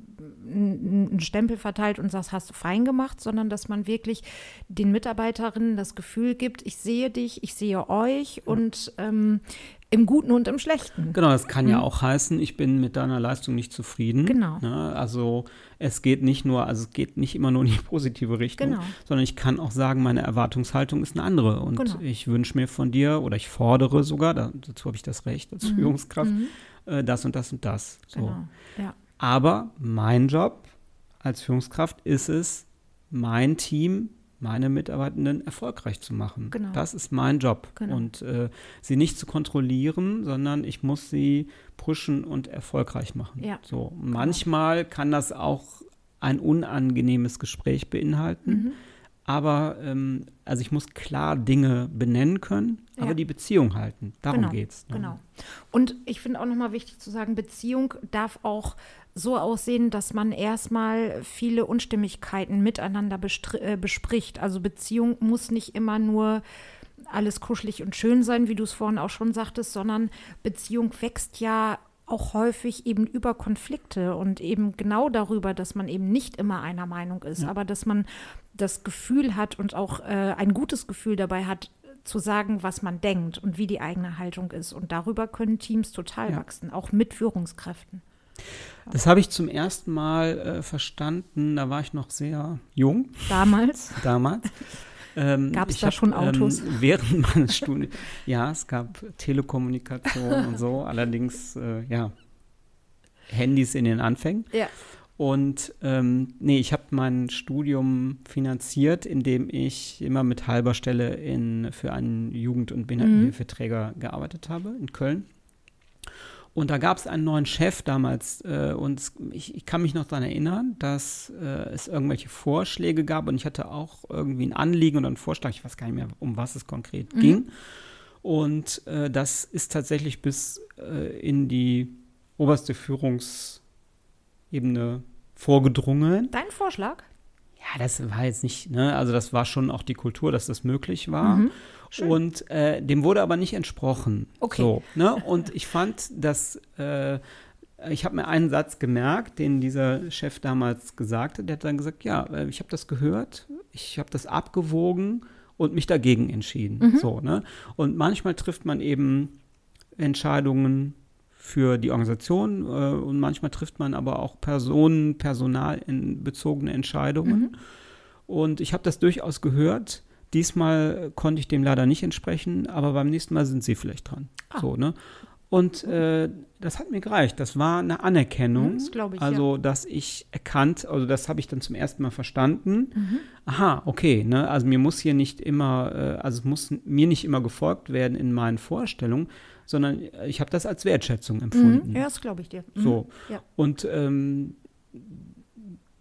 einen Stempel verteilt und sagt, hast du fein gemacht, sondern dass man wirklich den Mitarbeiterinnen das Gefühl gibt, ich sehe dich, ich sehe euch und ähm, im Guten und im Schlechten. Genau, das kann mhm. ja auch heißen, ich bin mit deiner Leistung nicht zufrieden. Genau. Ne? Also es geht nicht nur, also es geht nicht immer nur in die positive Richtung, genau. sondern ich kann auch sagen, meine Erwartungshaltung ist eine andere und genau. ich wünsche mir von dir oder ich fordere sogar, da, dazu habe ich das Recht als mhm. Führungskraft, mhm. äh, das und das und das. So. Genau. Ja. Aber mein Job als Führungskraft ist es, mein Team, meine Mitarbeitenden erfolgreich zu machen. Genau. Das ist mein Job. Genau. Und äh, sie nicht zu kontrollieren, sondern ich muss sie pushen und erfolgreich machen. Ja. So, manchmal genau. kann das auch ein unangenehmes Gespräch beinhalten. Mhm. Aber ähm, also ich muss klar Dinge benennen können, ja. aber die Beziehung halten. Darum genau. geht's. Ne? Genau. Und ich finde auch nochmal wichtig zu sagen, Beziehung darf auch so aussehen, dass man erstmal viele Unstimmigkeiten miteinander bestr- äh, bespricht. Also Beziehung muss nicht immer nur alles kuschelig und schön sein, wie du es vorhin auch schon sagtest, sondern Beziehung wächst ja auch häufig eben über Konflikte und eben genau darüber, dass man eben nicht immer einer Meinung ist, ja. aber dass man das Gefühl hat und auch äh, ein gutes Gefühl dabei hat, zu sagen, was man denkt und wie die eigene Haltung ist. Und darüber können Teams total ja. wachsen, auch mit Führungskräften. Ja. Das habe ich zum ersten Mal äh, verstanden, da war ich noch sehr jung. Damals? Damals. Ähm, gab es da hab, schon Autos? Ähm, während meines Studiums, ja, es gab Telekommunikation und so, allerdings, äh, ja, Handys in den Anfängen. Ja. Und ähm, nee, ich habe mein Studium finanziert, indem ich immer mit halber Stelle in, für einen Jugend- und Behindertenhilfeträger mhm. gearbeitet habe in Köln. Und da gab es einen neuen Chef damals äh, und ich, ich kann mich noch daran erinnern, dass äh, es irgendwelche Vorschläge gab und ich hatte auch irgendwie ein Anliegen oder einen Vorschlag, ich weiß gar nicht mehr, um was es konkret mhm. ging. Und äh, das ist tatsächlich bis äh, in die oberste Führungsebene vorgedrungen. Dein Vorschlag? Ja, das war jetzt nicht, ne, also das war schon auch die Kultur, dass das möglich war. Mhm. Und äh, dem wurde aber nicht entsprochen. Okay. So, ne? Und ich fand, dass äh, ich habe mir einen Satz gemerkt, den dieser Chef damals gesagt hat. Der hat dann gesagt, ja, ich habe das gehört, ich habe das abgewogen und mich dagegen entschieden. Mhm. So, ne? Und manchmal trifft man eben Entscheidungen für die Organisation äh, und manchmal trifft man aber auch Personen, personalbezogene Entscheidungen. Mhm. Und ich habe das durchaus gehört. Diesmal konnte ich dem leider nicht entsprechen, aber beim nächsten Mal sind Sie vielleicht dran. Ah. So, ne? Und äh, das hat mir gereicht. Das war eine Anerkennung. Das glaube ich, also, ja. dass ich erkannt, also das habe ich dann zum ersten Mal verstanden. Mhm. Aha, okay, ne? Also mir muss hier nicht immer, äh, also es muss mir nicht immer gefolgt werden in meinen Vorstellungen, sondern ich habe das als Wertschätzung empfunden. Mhm. Ja, das glaube ich dir. Mhm. So. Ja. Und ähm,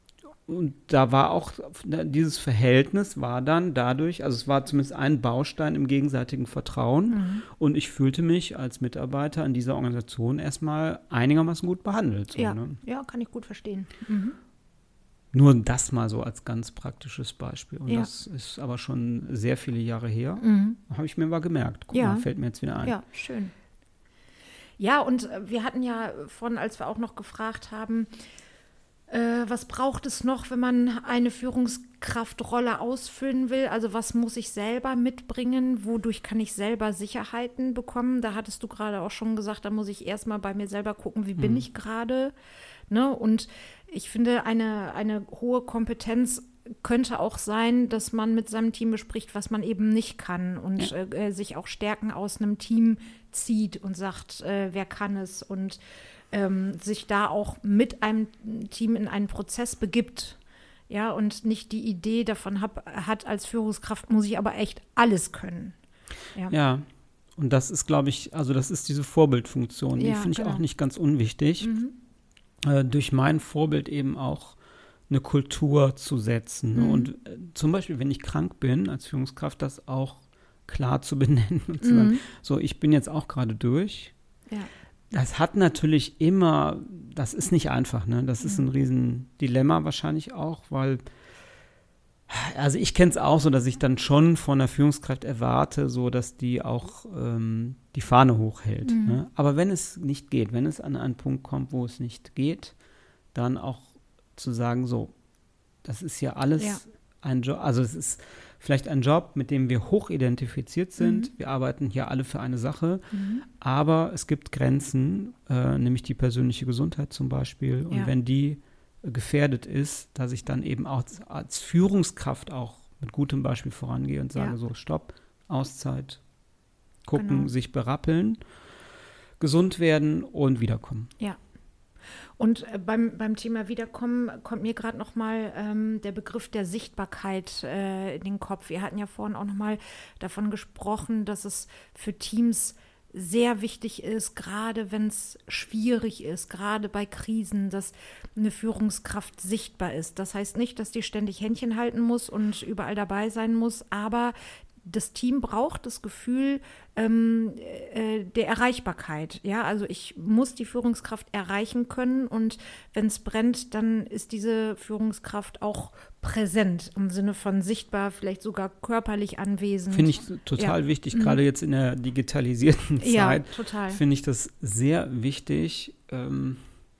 und da war auch, dieses Verhältnis war dann dadurch, also es war zumindest ein Baustein im gegenseitigen Vertrauen. Mhm. Und ich fühlte mich als Mitarbeiter in dieser Organisation erstmal einigermaßen gut behandelt. So, ja. Ne? ja, kann ich gut verstehen. Mhm. Nur das mal so als ganz praktisches Beispiel. Und ja. das ist aber schon sehr viele Jahre her. Mhm. Habe ich mir mal gemerkt. Guck ja. mal, fällt mir jetzt wieder ein. Ja, schön. Ja, und wir hatten ja von, als wir auch noch gefragt haben, äh, was braucht es noch, wenn man eine Führungskraftrolle ausfüllen will? Also was muss ich selber mitbringen? Wodurch kann ich selber Sicherheiten bekommen? Da hattest du gerade auch schon gesagt, da muss ich erstmal bei mir selber gucken, wie bin mhm. ich gerade? Ne? Und ich finde, eine, eine hohe Kompetenz könnte auch sein, dass man mit seinem Team bespricht, was man eben nicht kann und ja. äh, sich auch Stärken aus einem Team zieht und sagt, äh, wer kann es und ähm, sich da auch mit einem Team in einen Prozess begibt. Ja, und nicht die Idee davon hab, hat, als Führungskraft muss ich aber echt alles können. Ja, ja. Und das ist, glaube ich, also das ist diese Vorbildfunktion, die ja, finde ich genau. auch nicht ganz unwichtig. Mhm. Äh, durch mein Vorbild eben auch eine Kultur zu setzen. Mhm. Und äh, zum Beispiel, wenn ich krank bin, als Führungskraft, das auch klar zu benennen und zu mhm. sagen, so, ich bin jetzt auch gerade durch. Ja. Das hat natürlich immer, das ist nicht einfach, ne? Das ist ein Riesendilemma wahrscheinlich auch, weil, also ich kenne es auch so, dass ich dann schon von der Führungskraft erwarte, so dass die auch ähm, die Fahne hochhält. Mhm. Ne? Aber wenn es nicht geht, wenn es an einen Punkt kommt, wo es nicht geht, dann auch zu sagen, so, das ist ja alles ja. ein Job, also es ist vielleicht ein Job, mit dem wir hoch identifiziert sind. Mhm. Wir arbeiten hier alle für eine Sache, mhm. aber es gibt Grenzen, äh, nämlich die persönliche Gesundheit zum Beispiel. Und ja. wenn die äh, gefährdet ist, dass ich dann eben auch als, als Führungskraft auch mit gutem Beispiel vorangehe und sage, ja. so, Stopp, Auszeit, gucken, genau. sich berappeln, gesund werden und wiederkommen. Ja. Und äh, beim, beim Thema Wiederkommen kommt mir gerade noch mal ähm, der Begriff der Sichtbarkeit äh, in den Kopf. Wir hatten ja vorhin auch noch mal davon gesprochen, dass es für Teams sehr wichtig ist, gerade wenn es schwierig ist, gerade bei Krisen, dass eine Führungskraft sichtbar ist. Das heißt nicht, dass die ständig Händchen halten muss und überall dabei sein muss, aber das Team braucht das Gefühl ähm, äh, der Erreichbarkeit. Ja, also ich muss die Führungskraft erreichen können und wenn es brennt, dann ist diese Führungskraft auch präsent im Sinne von sichtbar, vielleicht sogar körperlich anwesend. Finde ich total ja. wichtig, mhm. gerade jetzt in der digitalisierten Zeit. Ja, total. Finde ich das sehr wichtig. Ähm,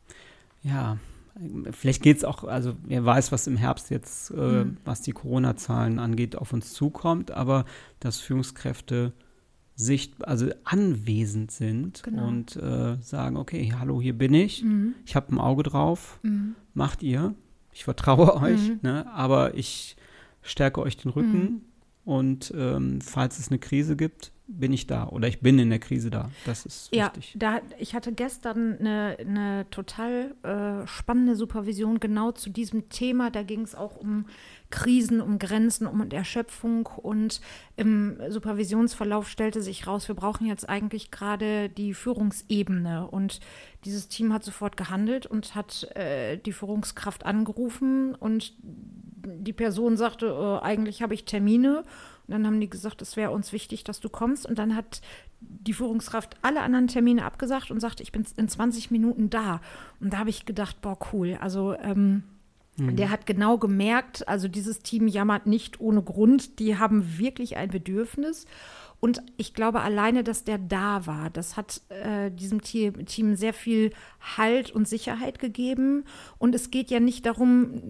ja, vielleicht geht es auch, also wer weiß, was im Herbst jetzt, äh, mhm. was die Corona-Zahlen angeht, auf uns zukommt, aber dass Führungskräfte sicht, also anwesend sind genau. und äh, sagen, okay, hallo, hier bin ich, mhm. ich habe ein Auge drauf, mhm. macht ihr, ich vertraue euch, mhm. ne, aber ich stärke euch den Rücken mhm. und ähm, falls es eine Krise gibt, bin ich da oder ich bin in der Krise da. Das ist ja, wichtig. Ja, ich hatte gestern eine, eine total äh, spannende Supervision genau zu diesem Thema. Da ging es auch um Krisen, um Grenzen, um Erschöpfung und im Supervisionsverlauf stellte sich raus, wir brauchen jetzt eigentlich gerade die Führungsebene und dieses Team hat sofort gehandelt und hat äh, die Führungskraft angerufen und die Person sagte, äh, eigentlich habe ich Termine. Und dann haben die gesagt, es wäre uns wichtig, dass du kommst. Und dann hat die Führungskraft alle anderen Termine abgesagt und sagte, ich bin in zwanzig Minuten da. Und da habe ich gedacht, boah, cool. Also ähm, mhm. der hat genau gemerkt, also dieses Team jammert nicht ohne Grund. Die haben wirklich ein Bedürfnis. Und ich glaube, alleine, dass der da war, das hat äh, diesem Team, Team sehr viel Halt und Sicherheit gegeben. Und es geht ja nicht darum,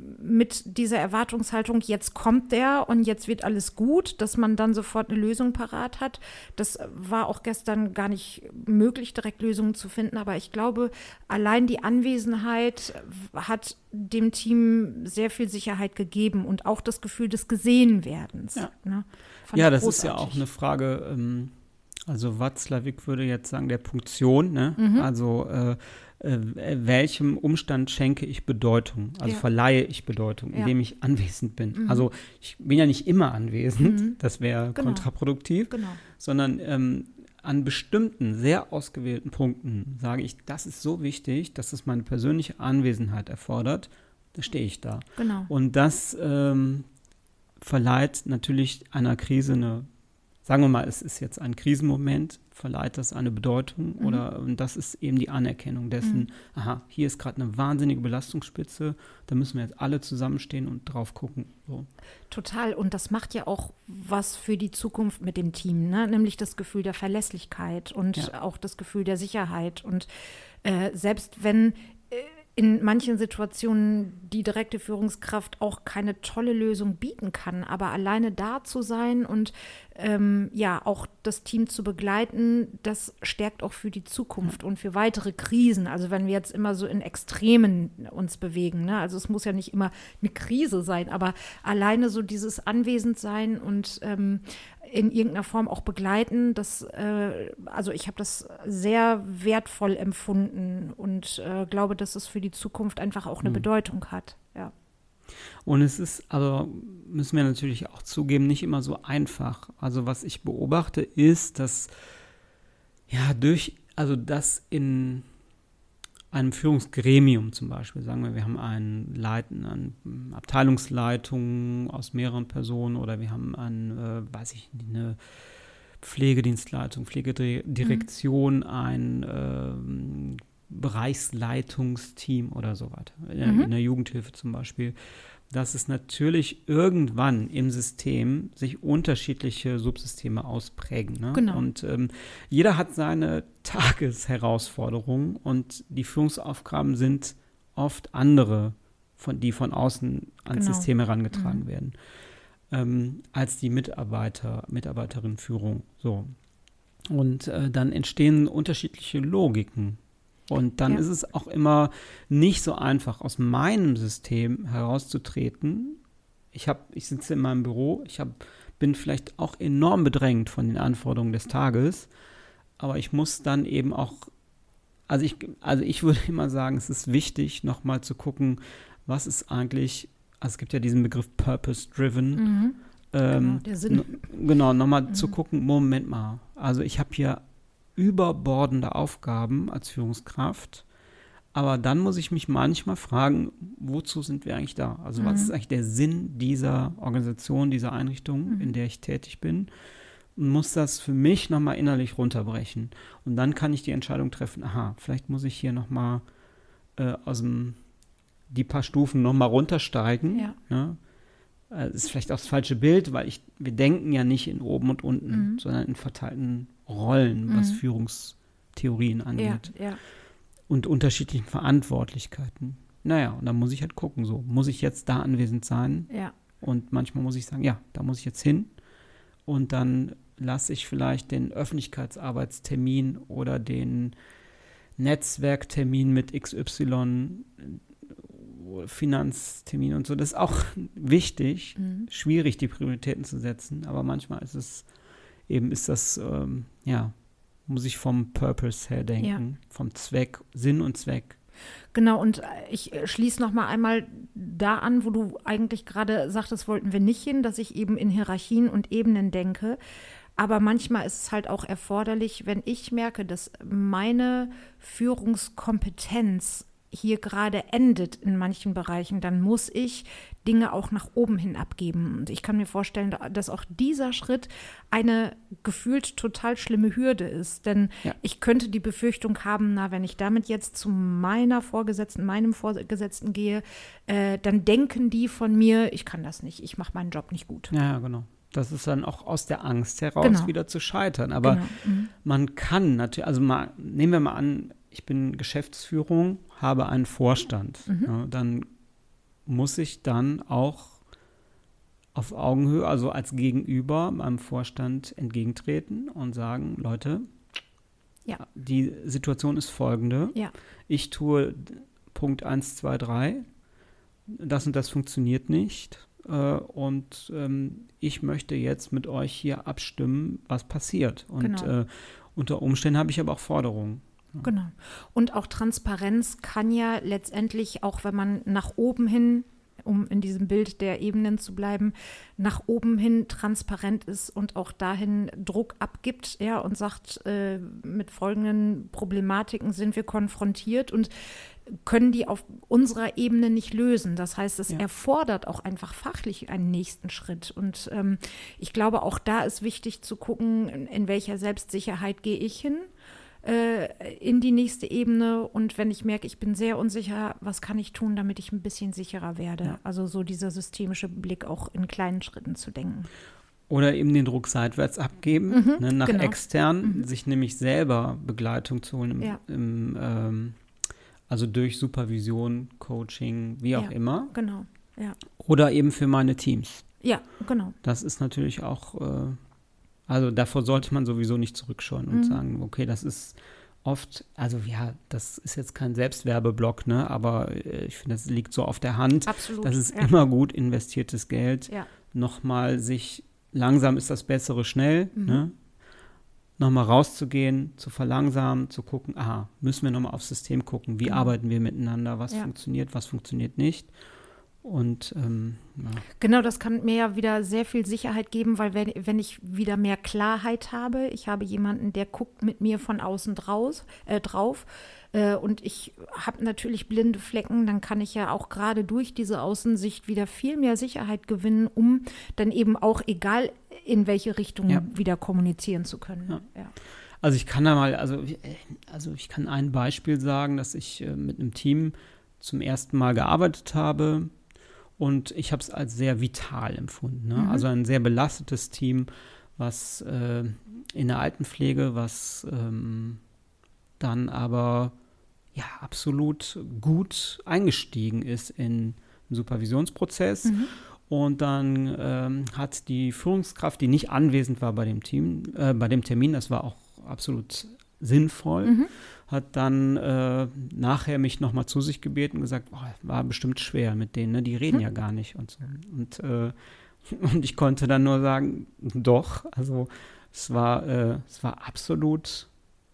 mit dieser Erwartungshaltung, jetzt kommt der und jetzt wird alles gut, dass man dann sofort eine Lösung parat hat. Das war auch gestern gar nicht möglich, direkt Lösungen zu finden. Aber ich glaube, allein die Anwesenheit hat dem Team sehr viel Sicherheit gegeben und auch das Gefühl des Gesehenwerdens. Ja. Ne? Ja, das großartig. Ist ja auch eine Frage, ähm, also Watzlawick würde jetzt sagen, der Punktion, ne? Mhm. Also äh, äh, welchem Umstand schenke ich Bedeutung, also ja. verleihe ich Bedeutung, indem ja. ich anwesend bin. Mhm. Also ich bin ja nicht immer anwesend, mhm. das wäre genau. kontraproduktiv, genau. sondern ähm, an bestimmten, sehr ausgewählten Punkten sage ich, das ist so wichtig, dass es meine persönliche Anwesenheit erfordert da stehe ich da. Genau. Und das ähm, verleiht natürlich einer Krise eine, sagen wir mal, es ist jetzt ein Krisenmoment, verleiht das eine Bedeutung mhm. oder und das ist eben die Anerkennung dessen, mhm. aha, hier ist gerade eine wahnsinnige Belastungsspitze, da müssen wir jetzt alle zusammenstehen und drauf gucken. So. Total, und das macht ja auch was für die Zukunft mit dem Team, ne? Nämlich das Gefühl der Verlässlichkeit und ja. auch das Gefühl der Sicherheit. Und äh, selbst wenn äh, in manchen Situationen die direkte Führungskraft auch keine tolle Lösung bieten kann, aber alleine da zu sein und ähm, ja auch das Team zu begleiten, das stärkt auch für die Zukunft ja. und für weitere Krisen. Also wenn wir jetzt immer so in Extremen uns bewegen, ne? Also es muss ja nicht immer eine Krise sein, aber alleine so dieses Anwesendsein und ähm, in irgendeiner Form auch begleiten, das, äh, also ich habe das sehr wertvoll empfunden und äh, glaube, dass es für die Zukunft einfach auch eine mhm. Bedeutung hat. Ja. Und es ist, aber müssen wir natürlich auch zugeben, nicht immer so einfach. Also was ich beobachte ist, dass ja durch, also das in einem Führungsgremium zum Beispiel, sagen wir, wir haben einen Leiten, eine Abteilungsleitung aus mehreren Personen oder wir haben eine, äh, weiß ich, eine Pflegedienstleitung, Pflegedirektion, mhm. ein äh, Bereichsleitungsteam oder so weiter. In, mhm. in der Jugendhilfe zum Beispiel. Dass es natürlich irgendwann im System sich unterschiedliche Subsysteme ausprägen. Ne? Genau. Und ähm, jeder hat seine Tagesherausforderungen und die Führungsaufgaben sind oft andere, von, die von außen ans genau. System herangetragen mhm. werden, ähm, als die Mitarbeiter, Mitarbeiterinnenführung. So. Und äh, dann entstehen unterschiedliche Logiken. Und dann ja. ist es auch immer nicht so einfach, aus meinem System herauszutreten. Ich habe, ich sitze in meinem Büro, ich hab, bin vielleicht auch enorm bedrängt von den Anforderungen des Tages, aber ich muss dann eben auch, also ich, also ich würde immer sagen, es ist wichtig, nochmal zu gucken, was ist eigentlich, also es gibt ja diesen Begriff Purpose-Driven. Mhm. Ähm, genau, der Sinn. N- genau, nochmal mhm. zu gucken, Moment mal, also ich habe hier überbordende Aufgaben als Führungskraft, aber dann muss ich mich manchmal fragen, wozu sind wir eigentlich da? Also mhm. was ist eigentlich der Sinn dieser Organisation, dieser Einrichtung, mhm. in der ich tätig bin? Und muss das für mich nochmal innerlich runterbrechen. Und dann kann ich die Entscheidung treffen, aha, vielleicht muss ich hier nochmal äh, aus dem, die paar Stufen nochmal runtersteigen. Ja. Ne? Das ist vielleicht auch das falsche Bild, weil ich, wir denken ja nicht in oben und unten, mhm. sondern in verteilten Rollen, mhm. was Führungstheorien angeht. Ja, ja. Und unterschiedlichen Verantwortlichkeiten. Naja, und dann muss ich halt gucken, so, muss ich jetzt da anwesend sein? Ja. Und manchmal muss ich sagen, ja, da muss ich jetzt hin. Und dann lasse ich vielleicht den Öffentlichkeitsarbeitstermin oder den Netzwerktermin mit X Y, Finanztermin und so. Das ist auch wichtig, mhm. schwierig, die Prioritäten zu setzen. Aber manchmal ist es eben, ist das, ähm, ja, muss ich vom Purpose her denken, ja. vom Zweck, Sinn und Zweck. Genau, und ich schließe noch mal einmal da an, wo du eigentlich gerade sagtest, wollten wir nicht hin, dass ich eben in Hierarchien und Ebenen denke. Aber manchmal ist es halt auch erforderlich, wenn ich merke, dass meine Führungskompetenz hier gerade endet in manchen Bereichen, dann muss ich Dinge auch nach oben hin abgeben. Und ich kann mir vorstellen, dass auch dieser Schritt eine gefühlt total schlimme Hürde ist. Denn ja. ich könnte die Befürchtung haben, na, wenn ich damit jetzt zu meiner Vorgesetzten, meinem Vorgesetzten gehe, äh, dann denken die von mir, ich kann das nicht, ich mache meinen Job nicht gut. Ja, genau. Das ist dann auch aus der Angst heraus genau. wieder zu scheitern. Aber genau. mhm. man kann natürlich, also mal, nehmen wir mal an, ich bin Geschäftsführung, habe einen Vorstand. Mhm. Ja, dann muss ich dann auch auf Augenhöhe, also als Gegenüber meinem Vorstand entgegentreten und sagen, Leute, ja. die Situation ist folgende. Ja. Ich tue Punkt eins, zwei, drei. Das und das funktioniert nicht. Äh, und ähm, ich möchte jetzt mit euch hier abstimmen, was passiert. Und genau. äh, unter Umständen habe ich aber auch Forderungen. Genau. Und auch Transparenz kann ja letztendlich, auch wenn man nach oben hin um in diesem Bild der Ebenen zu bleiben, nach oben hin transparent ist und auch dahin Druck abgibt, ja, und sagt, äh, mit folgenden Problematiken sind wir konfrontiert und können die auf unserer Ebene nicht lösen. Das heißt, es ja. erfordert auch einfach fachlich einen nächsten Schritt. Und ähm, ich glaube, auch da ist wichtig zu gucken, in, in welcher Selbstsicherheit gehe ich hin äh, in die nächste Ebene. Und wenn ich merke, ich bin sehr unsicher, was kann ich tun, damit ich ein bisschen sicherer werde? Ja. Also so dieser systemische Blick auch in kleinen Schritten zu denken. Oder eben den Druck seitwärts abgeben, mhm, ne, nach genau. extern, mhm. sich nämlich selber Begleitung zu holen im, ja. im ähm, also durch Supervision, Coaching, wie auch ja, immer. Genau, ja. Oder eben für meine Teams. Ja, genau. Das ist natürlich auch, äh, also davor sollte man sowieso nicht zurückscheuen und mhm. sagen, okay, das ist oft, also ja, das ist jetzt kein Selbstwerbeblock, ne, aber äh, ich finde, das liegt so auf der Hand. Absolut. Das ist ja. immer gut investiertes Geld. Ja. Nochmal sich, langsam ist das Bessere schnell, mhm. ne? Nochmal rauszugehen, zu verlangsamen, zu gucken, aha, müssen wir nochmal aufs System gucken, wie genau. arbeiten wir miteinander, was ja. funktioniert, was funktioniert nicht. Und ähm, ja. Genau, das kann mir ja wieder sehr viel Sicherheit geben, weil wenn, wenn ich wieder mehr Klarheit habe, ich habe jemanden, der guckt mit mir von außen draus, äh, drauf äh, und ich habe natürlich blinde Flecken, dann kann ich ja auch gerade durch diese Außensicht wieder viel mehr Sicherheit gewinnen, um dann eben auch, egal in welche Richtung, ja. wieder kommunizieren zu können. Ja. Ja. Also ich kann da mal, also, also ich kann ein Beispiel sagen, dass ich äh, mit einem Team zum ersten Mal gearbeitet habe. Und ich habe es als sehr vital empfunden. Ne? Mhm. Also ein sehr belastetes Team, was äh, in der Altenpflege, was ähm, dann aber ja absolut gut eingestiegen ist in den Supervisionsprozess. Mhm. Und dann ähm, hat die Führungskraft, die nicht anwesend war bei dem Team, äh, bei dem Termin, das war auch absolut sinnvoll, mhm. hat dann äh, nachher mich nochmal zu sich gebeten und gesagt, oh, war bestimmt schwer mit denen, ne? Die reden hm. ja gar nicht und so. Und, äh, und ich konnte dann nur sagen, doch, also es war, äh, es war absolut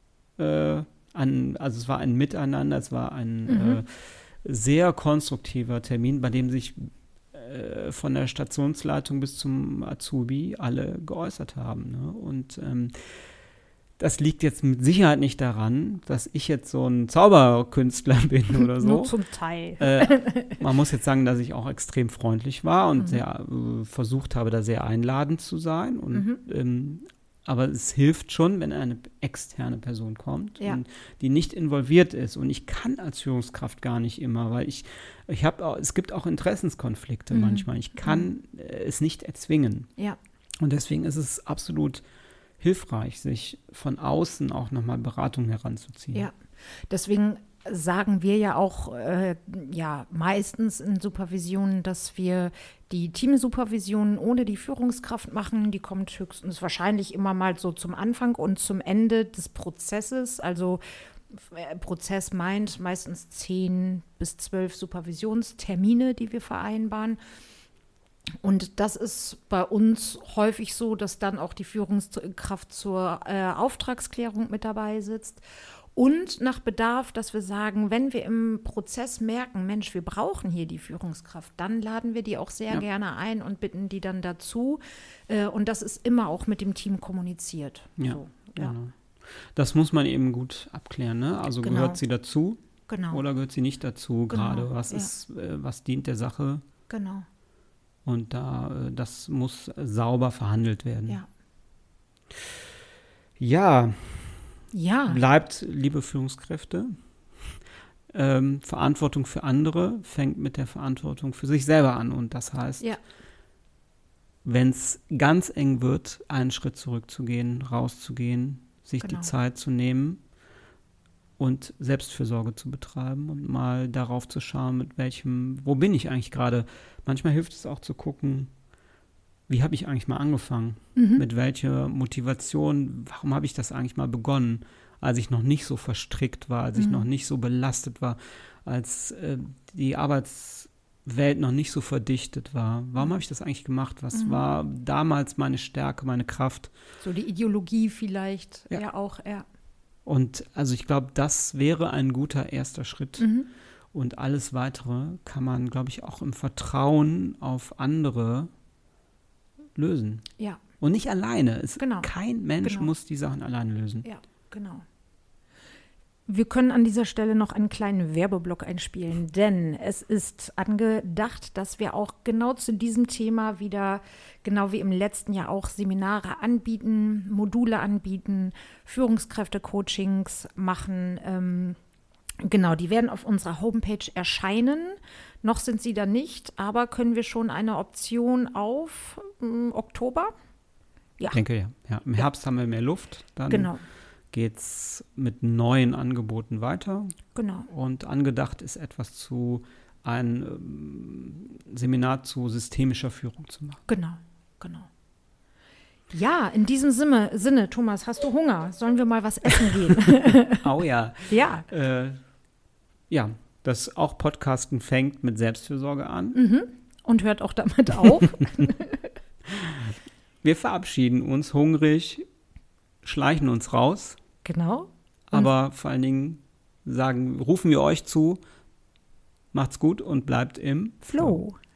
äh, ein, also es war ein Miteinander, es war ein mhm. äh, sehr konstruktiver Termin, bei dem sich äh, von der Stationsleitung bis zum Azubi alle geäußert haben. Ne? Und ähm, das liegt jetzt mit Sicherheit nicht daran, dass ich jetzt so ein Zauberkünstler bin oder so. Nur zum Teil. Äh, man muss jetzt sagen, dass ich auch extrem freundlich war und mhm. sehr äh, versucht habe, da sehr einladend zu sein. Und, mhm. ähm, aber es hilft schon, wenn eine externe Person kommt, ja. und die nicht involviert ist. Und ich kann als Führungskraft gar nicht immer, weil ich, ich habe, es gibt auch Interessenskonflikte mhm. manchmal. Ich kann mhm. äh, es nicht erzwingen. Ja. Und deswegen ist es absolut hilfreich, sich von außen auch nochmal Beratung heranzuziehen. Ja, deswegen sagen wir ja auch äh, ja meistens in Supervisionen, dass wir die Teamsupervision ohne die Führungskraft machen. Die kommt höchstens wahrscheinlich immer mal so zum Anfang und zum Ende des Prozesses. Also äh, Prozess meint meistens zehn bis zwölf Supervisionstermine, die wir vereinbaren. Und das ist bei uns häufig so, dass dann auch die Führungskraft zur äh, Auftragsklärung mit dabei sitzt. Und nach Bedarf, dass wir sagen, wenn wir im Prozess merken, Mensch, wir brauchen hier die Führungskraft, dann laden wir die auch sehr ja. gerne ein und bitten die dann dazu. Äh, und das ist immer auch mit dem Team kommuniziert. Ja, so, ja. Genau. Das muss man eben gut abklären. Ne? Also genau. gehört sie dazu genau. oder gehört sie nicht dazu genau. gerade? Was ja. ist, äh, was dient der Sache? Genau. Und da, das muss sauber verhandelt werden. Ja. Ja. Ja. Bleibt, liebe Führungskräfte, ähm, Verantwortung für andere fängt mit der Verantwortung für sich selber an. Und das heißt, ja. wenn es ganz eng wird, einen Schritt zurückzugehen, rauszugehen, sich genau. die Zeit zu nehmen und Selbstfürsorge zu betreiben und mal darauf zu schauen, mit welchem, wo bin ich eigentlich gerade? Manchmal hilft es auch zu gucken, wie habe ich eigentlich mal angefangen? Mhm. Mit welcher Motivation, warum habe ich das eigentlich mal begonnen, als ich noch nicht so verstrickt war, als mhm. ich noch nicht so belastet war, als äh, die Arbeitswelt noch nicht so verdichtet war. Warum habe ich das eigentlich gemacht? Was mhm. war damals meine Stärke, meine Kraft? So die Ideologie vielleicht, ja, ja auch, ja. Und also ich glaube, das wäre ein guter erster Schritt. Mhm. Und alles Weitere kann man, glaube ich, auch im Vertrauen auf andere lösen. Ja. Und nicht alleine. Es, Genau. Kein Mensch Genau. muss die Sachen alleine lösen. Ja, genau. Wir können an dieser Stelle noch einen kleinen Werbeblock einspielen, denn es ist angedacht, dass wir auch genau zu diesem Thema wieder, genau wie im letzten Jahr auch, Seminare anbieten, Module anbieten, Führungskräfte-Coachings machen. Ähm, genau, die werden auf unserer Homepage erscheinen. Noch sind sie da nicht, aber können wir schon eine Option auf ähm, Oktober? Ja. Ich denke, ja. ja. Im Herbst haben wir mehr Luft. Dann Genau. geht es mit neuen Angeboten weiter. Genau. Und angedacht ist etwas zu, ein ähm, Seminar zu systemischer Führung zu machen. Genau, genau. Ja, in diesem Sinne, Sinne, Thomas, hast du Hunger? Sollen wir mal was essen gehen? Oh ja. Ja. Äh, ja, das auch Podcasten fängt mit Selbstfürsorge an. Mhm. Und hört auch damit auf. Wir verabschieden uns hungrig, schleichen uns raus. Genau. Und aber vor allen Dingen sagen, rufen wir euch zu, macht's gut und bleibt im Flow.